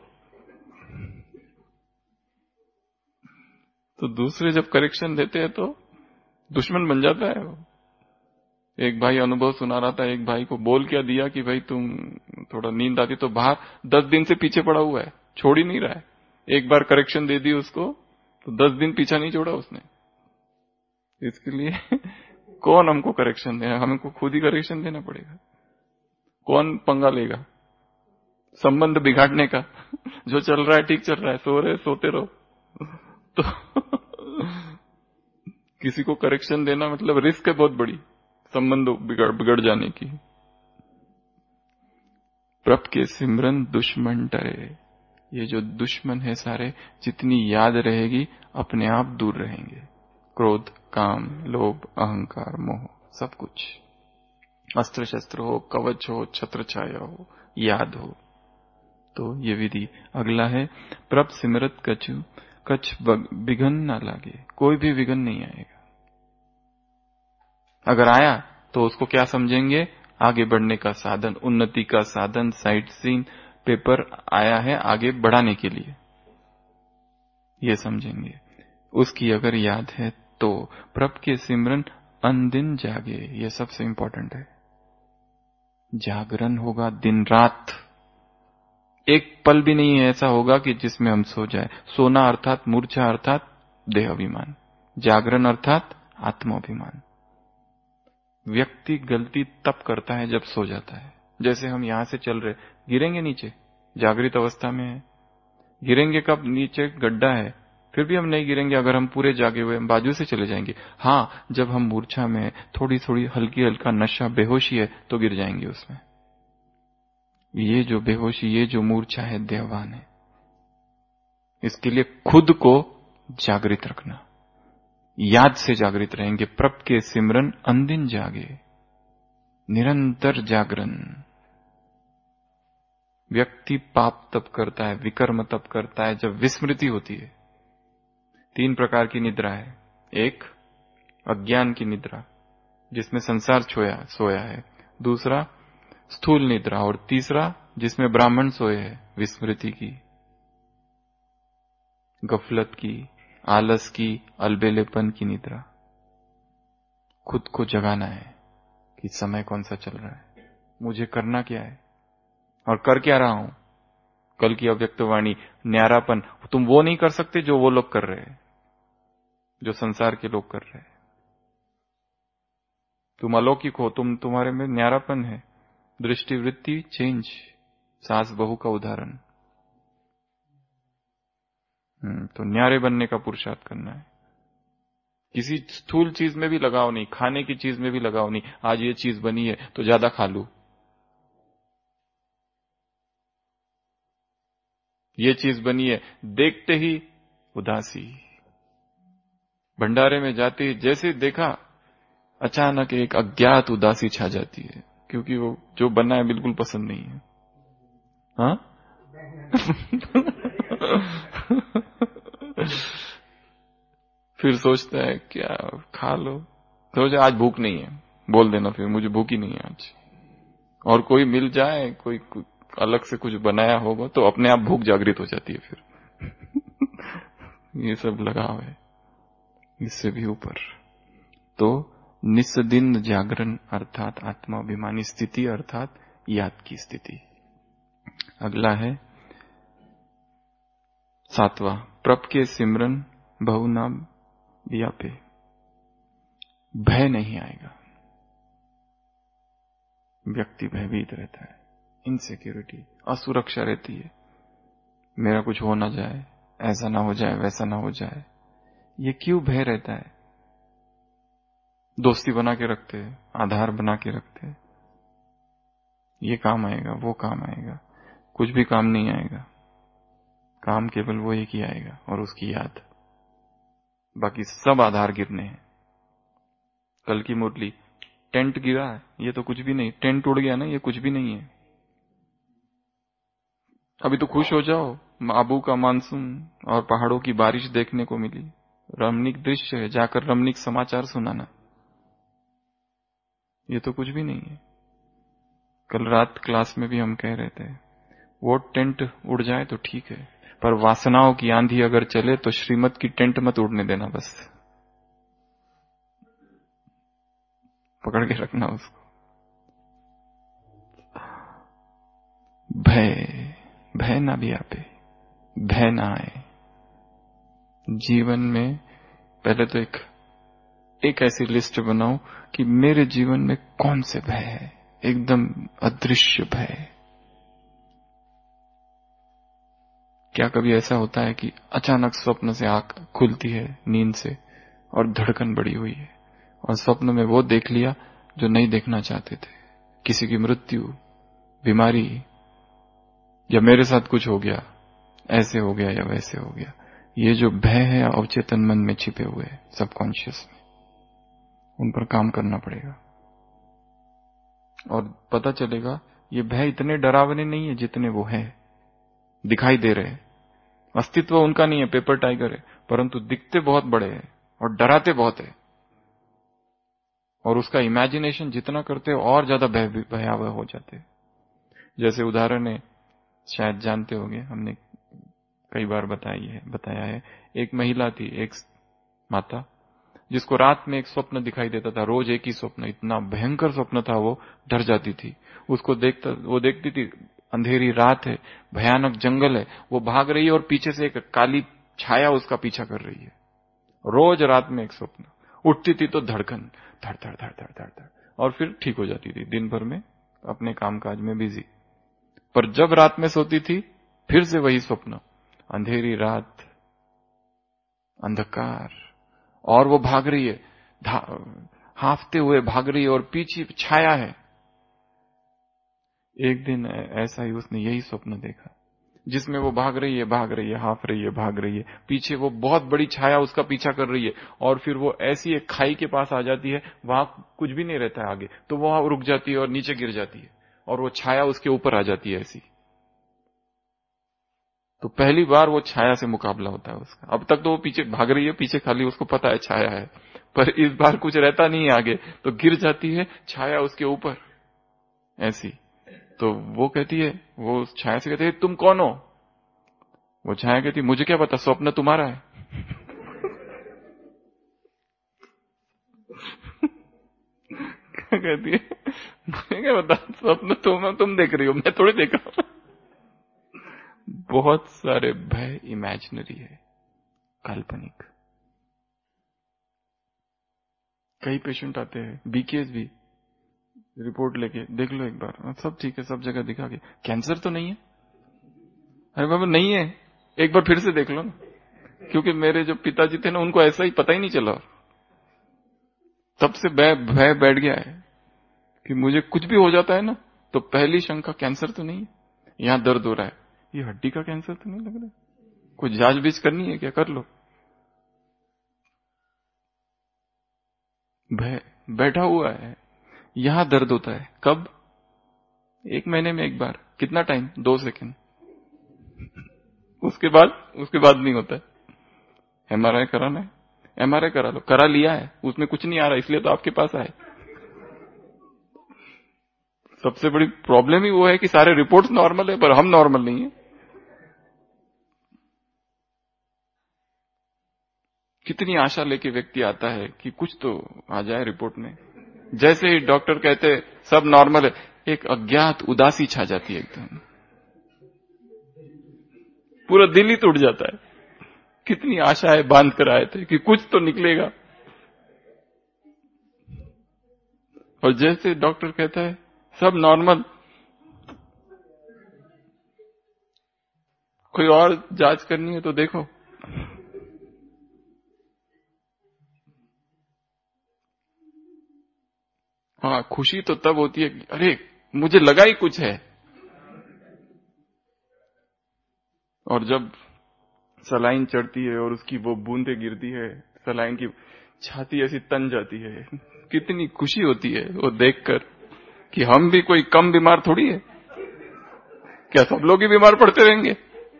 तो दूसरे जब करेक्शन देते हैं तो दुश्मन बन जाता है वो। एक भाई अनुभव सुना रहा था, एक भाई को बोल क्या दिया कि भाई तुम थोड़ा नींद आती तो बाहर 10 दिन से पीछे पड़ा हुआ है, छोड़ ही नहीं रहा है। एक बार करेक्शन दे दी उसको तो 10 दिन पीछा नहीं छोड़ा उसने। इसके लिए कौन हमको करेक्शन देना, हमको खुद ही करेक्शन देना पड़ेगा। कौन पंगा लेगा संबंध बिगाड़ने का? जो चल रहा है ठीक चल रहा है, सो रहे सोते रहो। तो किसी को करेक्शन देना मतलब रिस्क है बहुत बड़ी, संबंध बिगड़ जाने की। प्रभ के सिमरन दुश्मन डरे। ये जो दुश्मन है सारे, जितनी याद रहेगी अपने आप दूर रहेंगे। क्रोध, काम, लोभ, अहंकार, मोह, सब कुछ, अस्त्र शस्त्र हो, कवच हो, छत्र छाया हो, याद हो। तो ये विधि। अगला है प्रभ सिमरत कछु कछ विघन ना लागे। कोई भी विघन नहीं आएगा। अगर आया तो उसको क्या समझेंगे? आगे बढ़ने का साधन, उन्नति का साधन, साइट सीन पेपर आया है आगे बढ़ाने के लिए, ये समझेंगे। उसकी अगर याद है तो प्रभ के सिमरन अनदिन जागे। ये सबसे इंपॉर्टेंट है। जागरण होगा दिन रात, एक पल भी नहीं ऐसा होगा कि जिसमें हम सो जाए। सोना अर्थात मूर्छा अर्थात देह अभिमान, जागरण अर्थात आत्माभिमान। व्यक्ति गलती तब करता है जब सो जाता है। जैसे हम यहां से चल रहे, गिरेंगे नीचे, जागृत अवस्था में है। गिरेंगे कब? नीचे गड्ढा है, फिर भी हम नहीं गिरेंगे अगर हम पूरे जागे हुए, हम बाजू से चले जाएंगे। हाँ, जब हम मूर्छा में, थोड़ी थोड़ी हल्की हल्का नशा, बेहोशी है तो गिर जाएंगे उसमें। ये जो बेहोशी, ये जो मूर्छा है, देहवान है। इसके लिए खुद को जागृत रखना, याद से जागृत रहेंगे। प्रभ के सिमरन अनदिन जागे, निरंतर जागरण। व्यक्ति पाप तब करता है, विकर्म तब करता है जब विस्मृति होती है। 3 प्रकार की निद्रा है। एक, अज्ञान की निद्रा जिसमें संसार सोया है। दूसरा, स्थूल निद्रा। और तीसरा, जिसमें ब्राह्मण सोए है, विस्मृति की, गफलत की, आलस की, अलबेलेपन की निद्रा। खुद को जगाना है कि समय कौन सा चल रहा है, मुझे करना क्या है और कर क्या रहा हूं। कल की अव्यक्तवाणी, न्यारापन, तुम वो नहीं कर सकते जो वो लोग कर रहे हैं, जो संसार के लोग कर रहे हैं। तुम अलौकिक हो, तुम्हारे में न्यारापन है। दृष्टिवृत्ति चेंज, सास बहू का उदाहरण। तो न्यारे बनने का पुरुषार्थ करना है। किसी स्थूल चीज में भी लगाव नहीं, खाने की चीज में भी लगाव नहीं। आज ये चीज बनी है तो ज्यादा खा लूं, ये चीज बनी है, देखते ही उदासी। भंडारे में जाते ही जैसे देखा, अचानक एक अज्ञात उदासी छा जाती है, क्योंकि वो जो बना है बिल्कुल पसंद नहीं है। हाँ फिर सोचता है क्या खा लो, सोचा आज भूख नहीं है, बोल देना फिर मुझे भूख ही नहीं है आज। और कोई मिल जाए, कोई अलग से कुछ बनाया होगा तो अपने आप भूख जागृत हो जाती है फिर। ये सब लगाव है। इससे भी ऊपर तो निस्दिन जागरण अर्थात आत्माभिमानी स्थिति अर्थात याद की स्थिति। अगला है 7वां, प्रभ के सिमरन बहु ना व्यापे। भय नहीं आएगा, व्यक्ति भयभीत रहता है, इनसिक्योरिटी, असुरक्षा रहती है, मेरा कुछ हो ना जाए, ऐसा ना हो जाए, वैसा ना हो जाए। ये क्यों भय रहता है? दोस्ती बना के रखते हैं, आधार बना के रखते हैं, ये काम आएगा, वो काम आएगा, कुछ भी काम नहीं आएगा, काम केवल वो एक ही आएगा और उसकी याद, बाकी सब आधार गिरने हैं। कल की मुरली, टेंट गिरा है, ये तो कुछ भी नहीं, टेंट उड़ गया ना, ये कुछ भी नहीं है। अभी तो खुश हो जाओ, आबू का मानसून और पहाड़ों की बारिश देखने को मिली, रमणीक दृश्य है, जाकर रमणीक समाचार सुनाना, ये तो कुछ भी नहीं है। कल रात क्लास में भी हम कह रहे थे, वो टेंट उड़ जाए तो ठीक है, पर वासनाओं की आंधी अगर चले तो श्रीमत की टेंट मत उड़ने देना, बस पकड़ के रखना उसको। भय ना भी आए, भय ना आए जीवन में। पहले तो एक ऐसी लिस्ट बनाओ कि मेरे जीवन में कौन से भय है, एकदम अदृश्य भय। क्या कभी ऐसा होता है कि अचानक स्वप्न से आंख खुलती है नींद से और धड़कन बढ़ी हुई है और स्वप्न में वो देख लिया जो नहीं देखना चाहते थे, किसी की मृत्यु, बीमारी, या मेरे साथ कुछ हो गया, ऐसे हो गया या वैसे हो गया। ये जो भय है अवचेतन मन में छिपे हुए, सबकॉन्शियस में, उन पर काम करना पड़ेगा और पता चलेगा ये भय इतने डरावने नहीं है जितने वो है, दिखाई दे रहे हैं। अस्तित्व उनका नहीं है, पेपर टाइगर है, परंतु दिखते बहुत बड़े हैं और डराते बहुत है। और उसका इमेजिनेशन जितना करते हो और ज्यादा भयावह हो जाते हैं। जैसे उदाहरण है, शायद जानते होंगे, हमने कई बार बताया है। एक महिला थी, एक माता, जिसको रात में एक स्वप्न दिखाई देता था, रोज एक ही स्वप्न, इतना भयंकर स्वप्न था, वो डर जाती थी। वो देखती थी, अंधेरी रात है, भयानक जंगल है, वो भाग रही है और पीछे से एक काली छाया उसका पीछा कर रही है। रोज रात में एक स्वप्न, उठती थी तो धड़कन, धड़ धड़ धड़ धड़ धड़ धड़, और फिर ठीक हो जाती थी, दिन भर में अपने कामकाज में बिजी। पर जब रात में सोती थी, फिर से वही स्वप्न, अंधेरी रात, अंधकार, और वो भाग रही है, हांफते हुए भाग रही है और पीछे छाया है। एक दिन ऐसा ही उसने यही स्वप्न देखा, जिसमें वो भाग रही है, हांफ रही है, भाग रही है, पीछे वो बहुत बड़ी छाया उसका पीछा कर रही है, और फिर वो ऐसी एक खाई के पास आ जाती है, वहां कुछ भी नहीं रहता है आगे, तो वहां रुक जाती है और नीचे गिर जाती है और वो छाया उसके ऊपर आ जाती है ऐसी। तो पहली बार वो छाया से मुकाबला होता है उसका। अब तक तो वो पीछे भाग रही है, पीछे खाली उसको पता है छाया है, पर इस बार कुछ रहता नहीं है आगे, तो गिर जाती है, छाया उसके ऊपर ऐसी। तो वो कहती है, वो छाया से कहती है, तुम कौन हो? वो छाया कहती, मुझे क्या पता, स्वप्न तुम्हारा है। कहती है, मुझे क्या पता, स्वप्न तुम देख रही हो, मैं थोड़ी देख रहा हूं। बहुत सारे भय इमेजिनरी है, काल्पनिक। कई पेशेंट आते हैं, बीकेएस भी, रिपोर्ट लेके देख लो एक बार, सब ठीक है, सब जगह दिखा के, कैंसर तो नहीं है? अरे बाबा नहीं है, एक बार फिर से देख लो ना, क्योंकि मेरे जो पिताजी थे ना, उनको ऐसा ही पता ही नहीं चला, तब से भय बैठ गया है कि मुझे कुछ भी हो जाता है ना, तो पहली शंका कैंसर तो नहीं है, यहां दर्द हो रहा है, ये हड्डी का कैंसर तो नहीं लग रहा, कुछ जांच बीच करनी है क्या, कर लो। भय बैठा हुआ है, यहां दर्द होता है, कब? 1 महीने में एक बार, कितना टाइम? 2 सेकंड, उसके बाद नहीं होता है। एमआरआई कराना है, एमआरआई करा लो, करा लिया है, उसमें कुछ नहीं आ रहा, इसलिए तो आपके पास आए। सबसे बड़ी प्रॉब्लम ही वो है कि सारे रिपोर्ट्स नॉर्मल है, पर हम नॉर्मल नहीं है। कितनी आशा लेके व्यक्ति आता है कि कुछ तो आ जाए रिपोर्ट में। जैसे ही डॉक्टर कहते सब नॉर्मल है, एक अज्ञात उदासी छा जाती है एकदम, पूरा दिल ही टूट जाता है। कितनी आशाएं बांध कर आए थे कि कुछ तो निकलेगा, और जैसे डॉक्टर कहता है सब नॉर्मल, कोई और जांच करनी है तो देखो। हाँ, खुशी तो तब होती है कि अरे मुझे लगा ही कुछ है, और जब सलाइन चढ़ती है और उसकी वो बूंदे गिरती है, सलाइन की छाती ऐसी तन जाती है, कितनी खुशी होती है वो देखकर कि हम भी कोई कम बीमार थोड़ी है, क्या सब लोग ही बीमार पड़ते रहेंगे।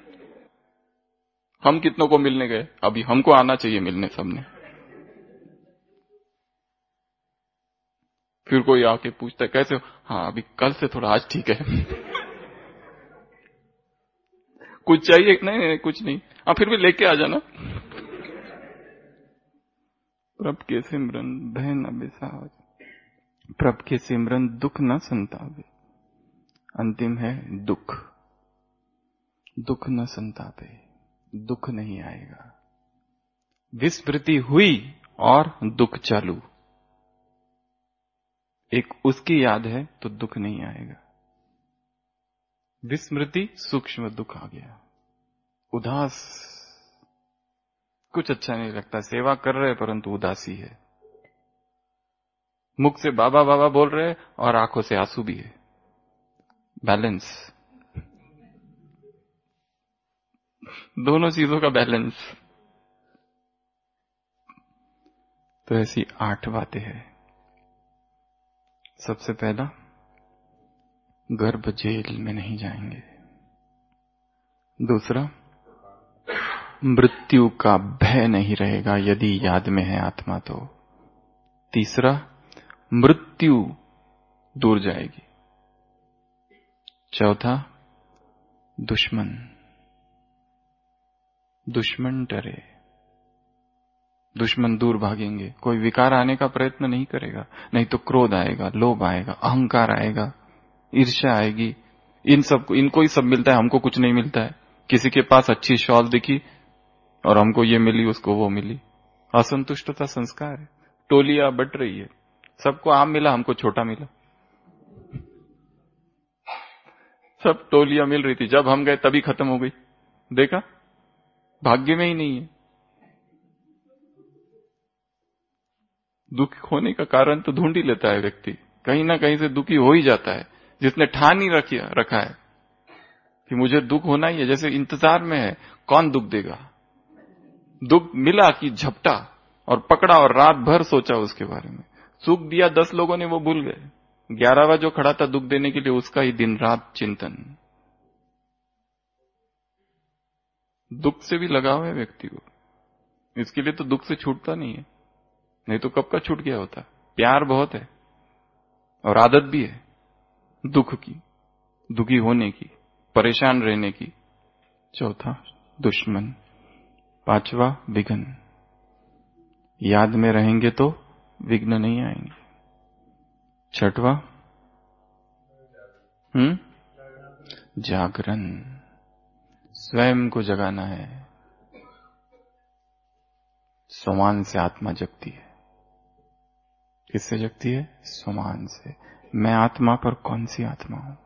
हम कितनों को मिलने गए, अभी हमको आना चाहिए मिलने सबने। फिर कोई आके पूछता है कैसे हो, हाँ अभी कल से थोड़ा आज ठीक है। कुछ चाहिए? नहीं नहीं कुछ नहीं, हाँ फिर भी लेके आ जाना। प्रभ के सिमरन भय न बिसावे, प्रभ के सिमरन दुख न संतावे। अंतिम है दुख, दुख न संतापे, दुख नहीं आएगा। विस्मृति हुई और दुख चालू, एक उसकी याद है तो दुख नहीं आएगा। विस्मृति सूक्ष्म दुख आ गया, उदास, कुछ अच्छा नहीं लगता, सेवा कर रहे परंतु उदासी है, मुख से बाबा बाबा बोल रहे और आंखों से आंसू भी है, बैलेंस, दोनों चीजों का बैलेंस। तो ऐसी 8 बातें हैं। सबसे पहला, गर्भ जेल में नहीं जाएंगे। दूसरा, मृत्यु का भय नहीं रहेगा यदि याद में है आत्मा तो। तीसरा, मृत्यु दूर जाएगी। चौथा, दुश्मन डरे, दुश्मन दूर भागेंगे, कोई विकार आने का प्रयत्न नहीं करेगा, नहीं तो क्रोध आएगा, लोभ आएगा, अहंकार आएगा, ईर्ष्या आएगी। इनको ही सब मिलता है, हमको कुछ नहीं मिलता है। किसी के पास अच्छी शॉल दिखी और हमको ये मिली, उसको वो मिली, असंतुष्टता संस्कार है। टोलियां बट रही है, सबको आम मिला, हमको छोटा मिला। सब टोलियां मिल रही थी, जब हम गए तभी खत्म हो गई। देखा, भाग्य में ही नहीं है। दुख होने का कारण तो ढूंढ ही लेता है व्यक्ति, कहीं ना कहीं से दुखी हो ही जाता है। जिसने ठान ही रखा है कि मुझे दुख होना ही है, जैसे इंतजार में है, कौन दुख देगा। दुख मिला कि झपटा और पकड़ा और रात भर सोचा उसके बारे में। सुख दिया 10 लोगों ने, वो भूल गए। 11वां जो खड़ा था दुख देने के लिए, उसका ही दिन रात चिंतन। दुख से भी लगाव है व्यक्ति को, इसके लिए तो दुख से छूटता नहीं है, नहीं तो कब का छूट गया होता। प्यार बहुत है और आदत भी है दुख की, दुखी होने की, परेशान रहने की। चौथा, दुश्मन। 5वां, विघ्न। याद में रहेंगे तो विघ्न नहीं आएंगे। 6वां, जागरण, स्वयं को जगाना है। स्वमान से आत्मा जगती है। किससे जगती है? स्वमान से। मैं आत्मा पर कौन सी आत्मा हूं?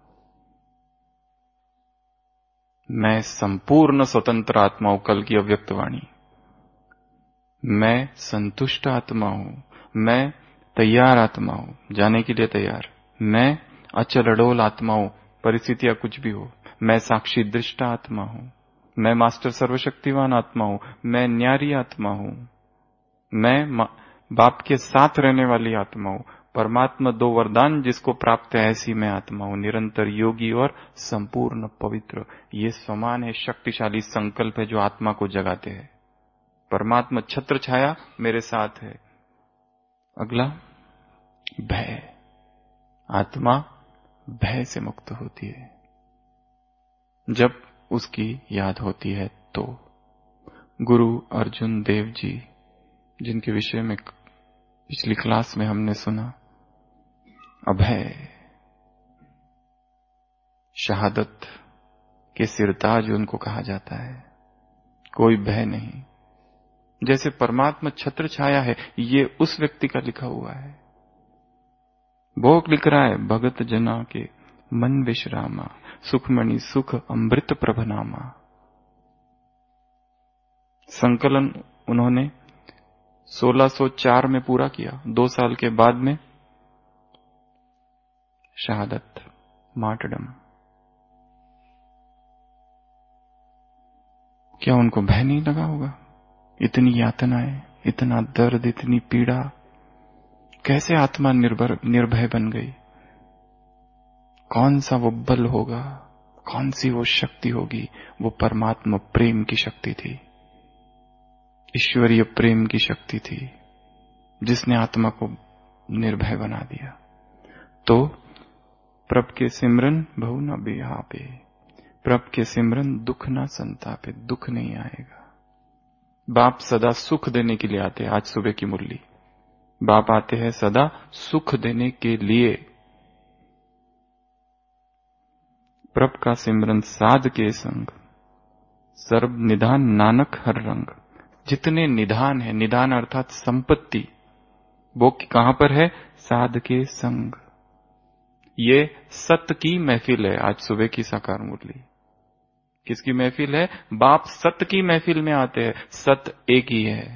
मैं संपूर्ण स्वतंत्र आत्मा हूं, कल की अव्यक्त वाणी। मैं संतुष्ट आत्मा हूं, मैं तैयार आत्मा हूं, जाने के लिए तैयार। मैं अचल अडोल आत्मा हूं, परिस्थितियां कुछ भी हो। मैं साक्षी दृष्टा आत्मा हूं, मैं मास्टर सर्वशक्तिवान आत्मा हूं, मैं न्यारी आत्मा हूं, मैं बाप के साथ रहने वाली आत्मा हूं। परमात्मा 2 वरदान जिसको प्राप्त है, ऐसी मैं आत्मा हूं, निरंतर योगी और संपूर्ण पवित्र। ये समान है, शक्तिशाली संकल्प है जो आत्मा को जगाते हैं। परमात्मा छत्र छाया मेरे साथ है। अगला, भय। आत्मा भय से मुक्त होती है जब उसकी याद होती है तो। गुरु अर्जुन देव जी जिनके विषय में पिछली क्लास में हमने सुना, अभय, शहादत के सिरताज उनको कहा जाता है। कोई भय नहीं, जैसे परमात्मा छत्र छाया है, ये उस व्यक्ति का लिखा हुआ है। भोग लिख रहा है, भगत जना के मन विश्रामा, सुखमणि सुख अमृत प्रभनामा। संकलन उन्होंने 1604 में पूरा किया। 2 साल के बाद में शहादत, मार्टरडम। क्या उनको भय नहीं लगा होगा? इतनी यातनाएं, इतना दर्द, इतनी पीड़ा, कैसे आत्मा निर्भय बन गई? कौन सा वो बल होगा, कौन सी वो शक्ति होगी? वो परमात्मा प्रेम की शक्ति थी, ईश्वरीय प्रेम की शक्ति थी, जिसने आत्मा को निर्भय बना दिया। तो प्रभ के सिमरन बहु न बिहापे, प्रभ के सिमरन दुख ना संतापे, दुख नहीं आएगा। बाप सदा सुख देने के लिए आते हैं। आज सुबह की मुरली, बाप आते हैं सदा सुख देने के लिए। प्रभ का सिमरन साध के संग, सर्व निधान नानक हर रंग। जितने निधान है, निधान अर्थात संपत्ति, वो कहां पर है? साध के संग। ये सत्य की महफिल है। आज सुबह की साकार मुरली किसकी महफिल है? बाप सत्य की महफिल में आते हैं। सत्य एक ही है।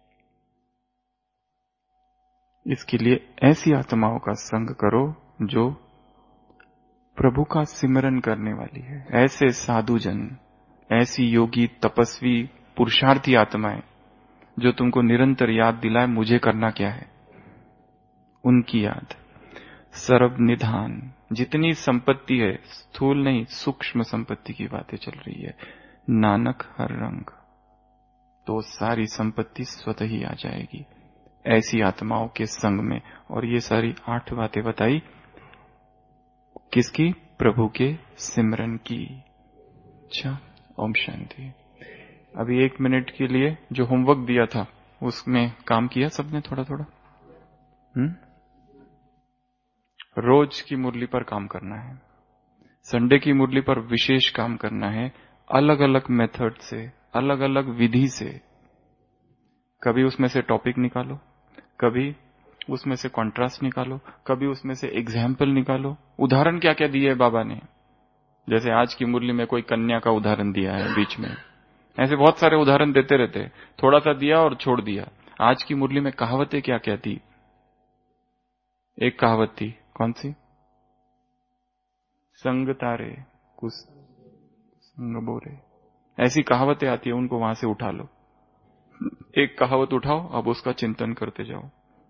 इसके लिए ऐसी आत्माओं का संग करो जो प्रभु का सिमरन करने वाली है। ऐसे साधुजन, ऐसी योगी, तपस्वी, पुरुषार्थी आत्माएं जो तुमको निरंतर याद दिलाए मुझे करना क्या है, उनकी याद। सर्व निधान, जितनी संपत्ति है, स्थूल नहीं सूक्ष्म संपत्ति की बातें चल रही है। नानक हर रंग, तो सारी संपत्ति स्वतः ही आ जाएगी ऐसी आत्माओं के संग में। और ये सारी 8 बातें बताई किसकी? प्रभु के सिमरन की। अच्छा, ओम शांति। अभी 1 मिनट के लिए जो होमवर्क दिया था उसमें काम किया सबने थोड़ा थोड़ा? रोज की मुरली पर काम करना है, संडे की मुरली पर विशेष काम करना है। अलग अलग मेथड से, अलग अलग विधि से, कभी उसमें से टॉपिक निकालो, कभी उसमें से कॉन्ट्रास्ट निकालो, कभी उसमें से एग्जाम्पल निकालो। उदाहरण क्या क्या दिए बाबा ने? जैसे आज की मुरली में कोई कन्या का उदाहरण दिया है बीच में, ऐसे बहुत सारे उदाहरण देते रहते। थोड़ा सा दिया और छोड़ दिया। आज की मुरली में कहावतें क्या क्या थी? एक कहावत थी, कौन सी? संग तारे कुछ संग बोरे। ऐसी कहावतें आती है, उनको वहां से उठा लो। एक कहावत उठाओ, अब उसका चिंतन करते जाओ,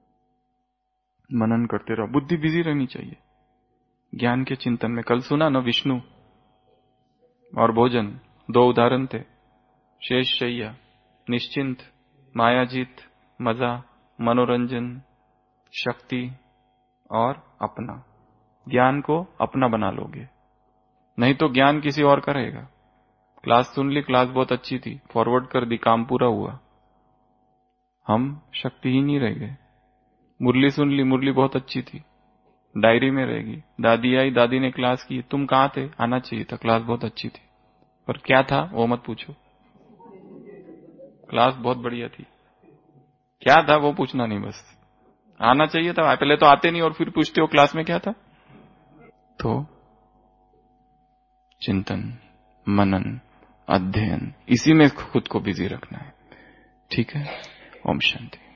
मनन करते रहो। बुद्धि बिजी रहनी चाहिए ज्ञान के चिंतन में। कल सुना ना, विष्णु और भोजन 2 उदाहरण थे। शेष शैया, निश्चिंत, मायाजीत, मजा, मनोरंजन, शक्ति और अपना। ज्ञान को अपना बना लोगे, नहीं तो ज्ञान किसी और का रहेगा। क्लास सुन ली, क्लास बहुत अच्छी थी, फॉरवर्ड कर दी, काम पूरा हुआ, हम शक्ति ही नहीं रह गए। मुरली सुन ली, मुरली बहुत अच्छी थी, डायरी में रहेगी। दादी आई, दादी ने क्लास की, तुम कहां थे? आना चाहिए था, क्लास बहुत अच्छी थी। पर क्या था वो मत पूछो, क्लास बहुत बढ़िया थी। क्या था वो पूछना नहीं, बस आना चाहिए था। पहले तो आते नहीं और फिर पूछते हो क्लास में क्या था। तो चिंतन, मनन, अध्ययन, इसी में खुद को बिजी रखना है। ठीक है, ओम शांति।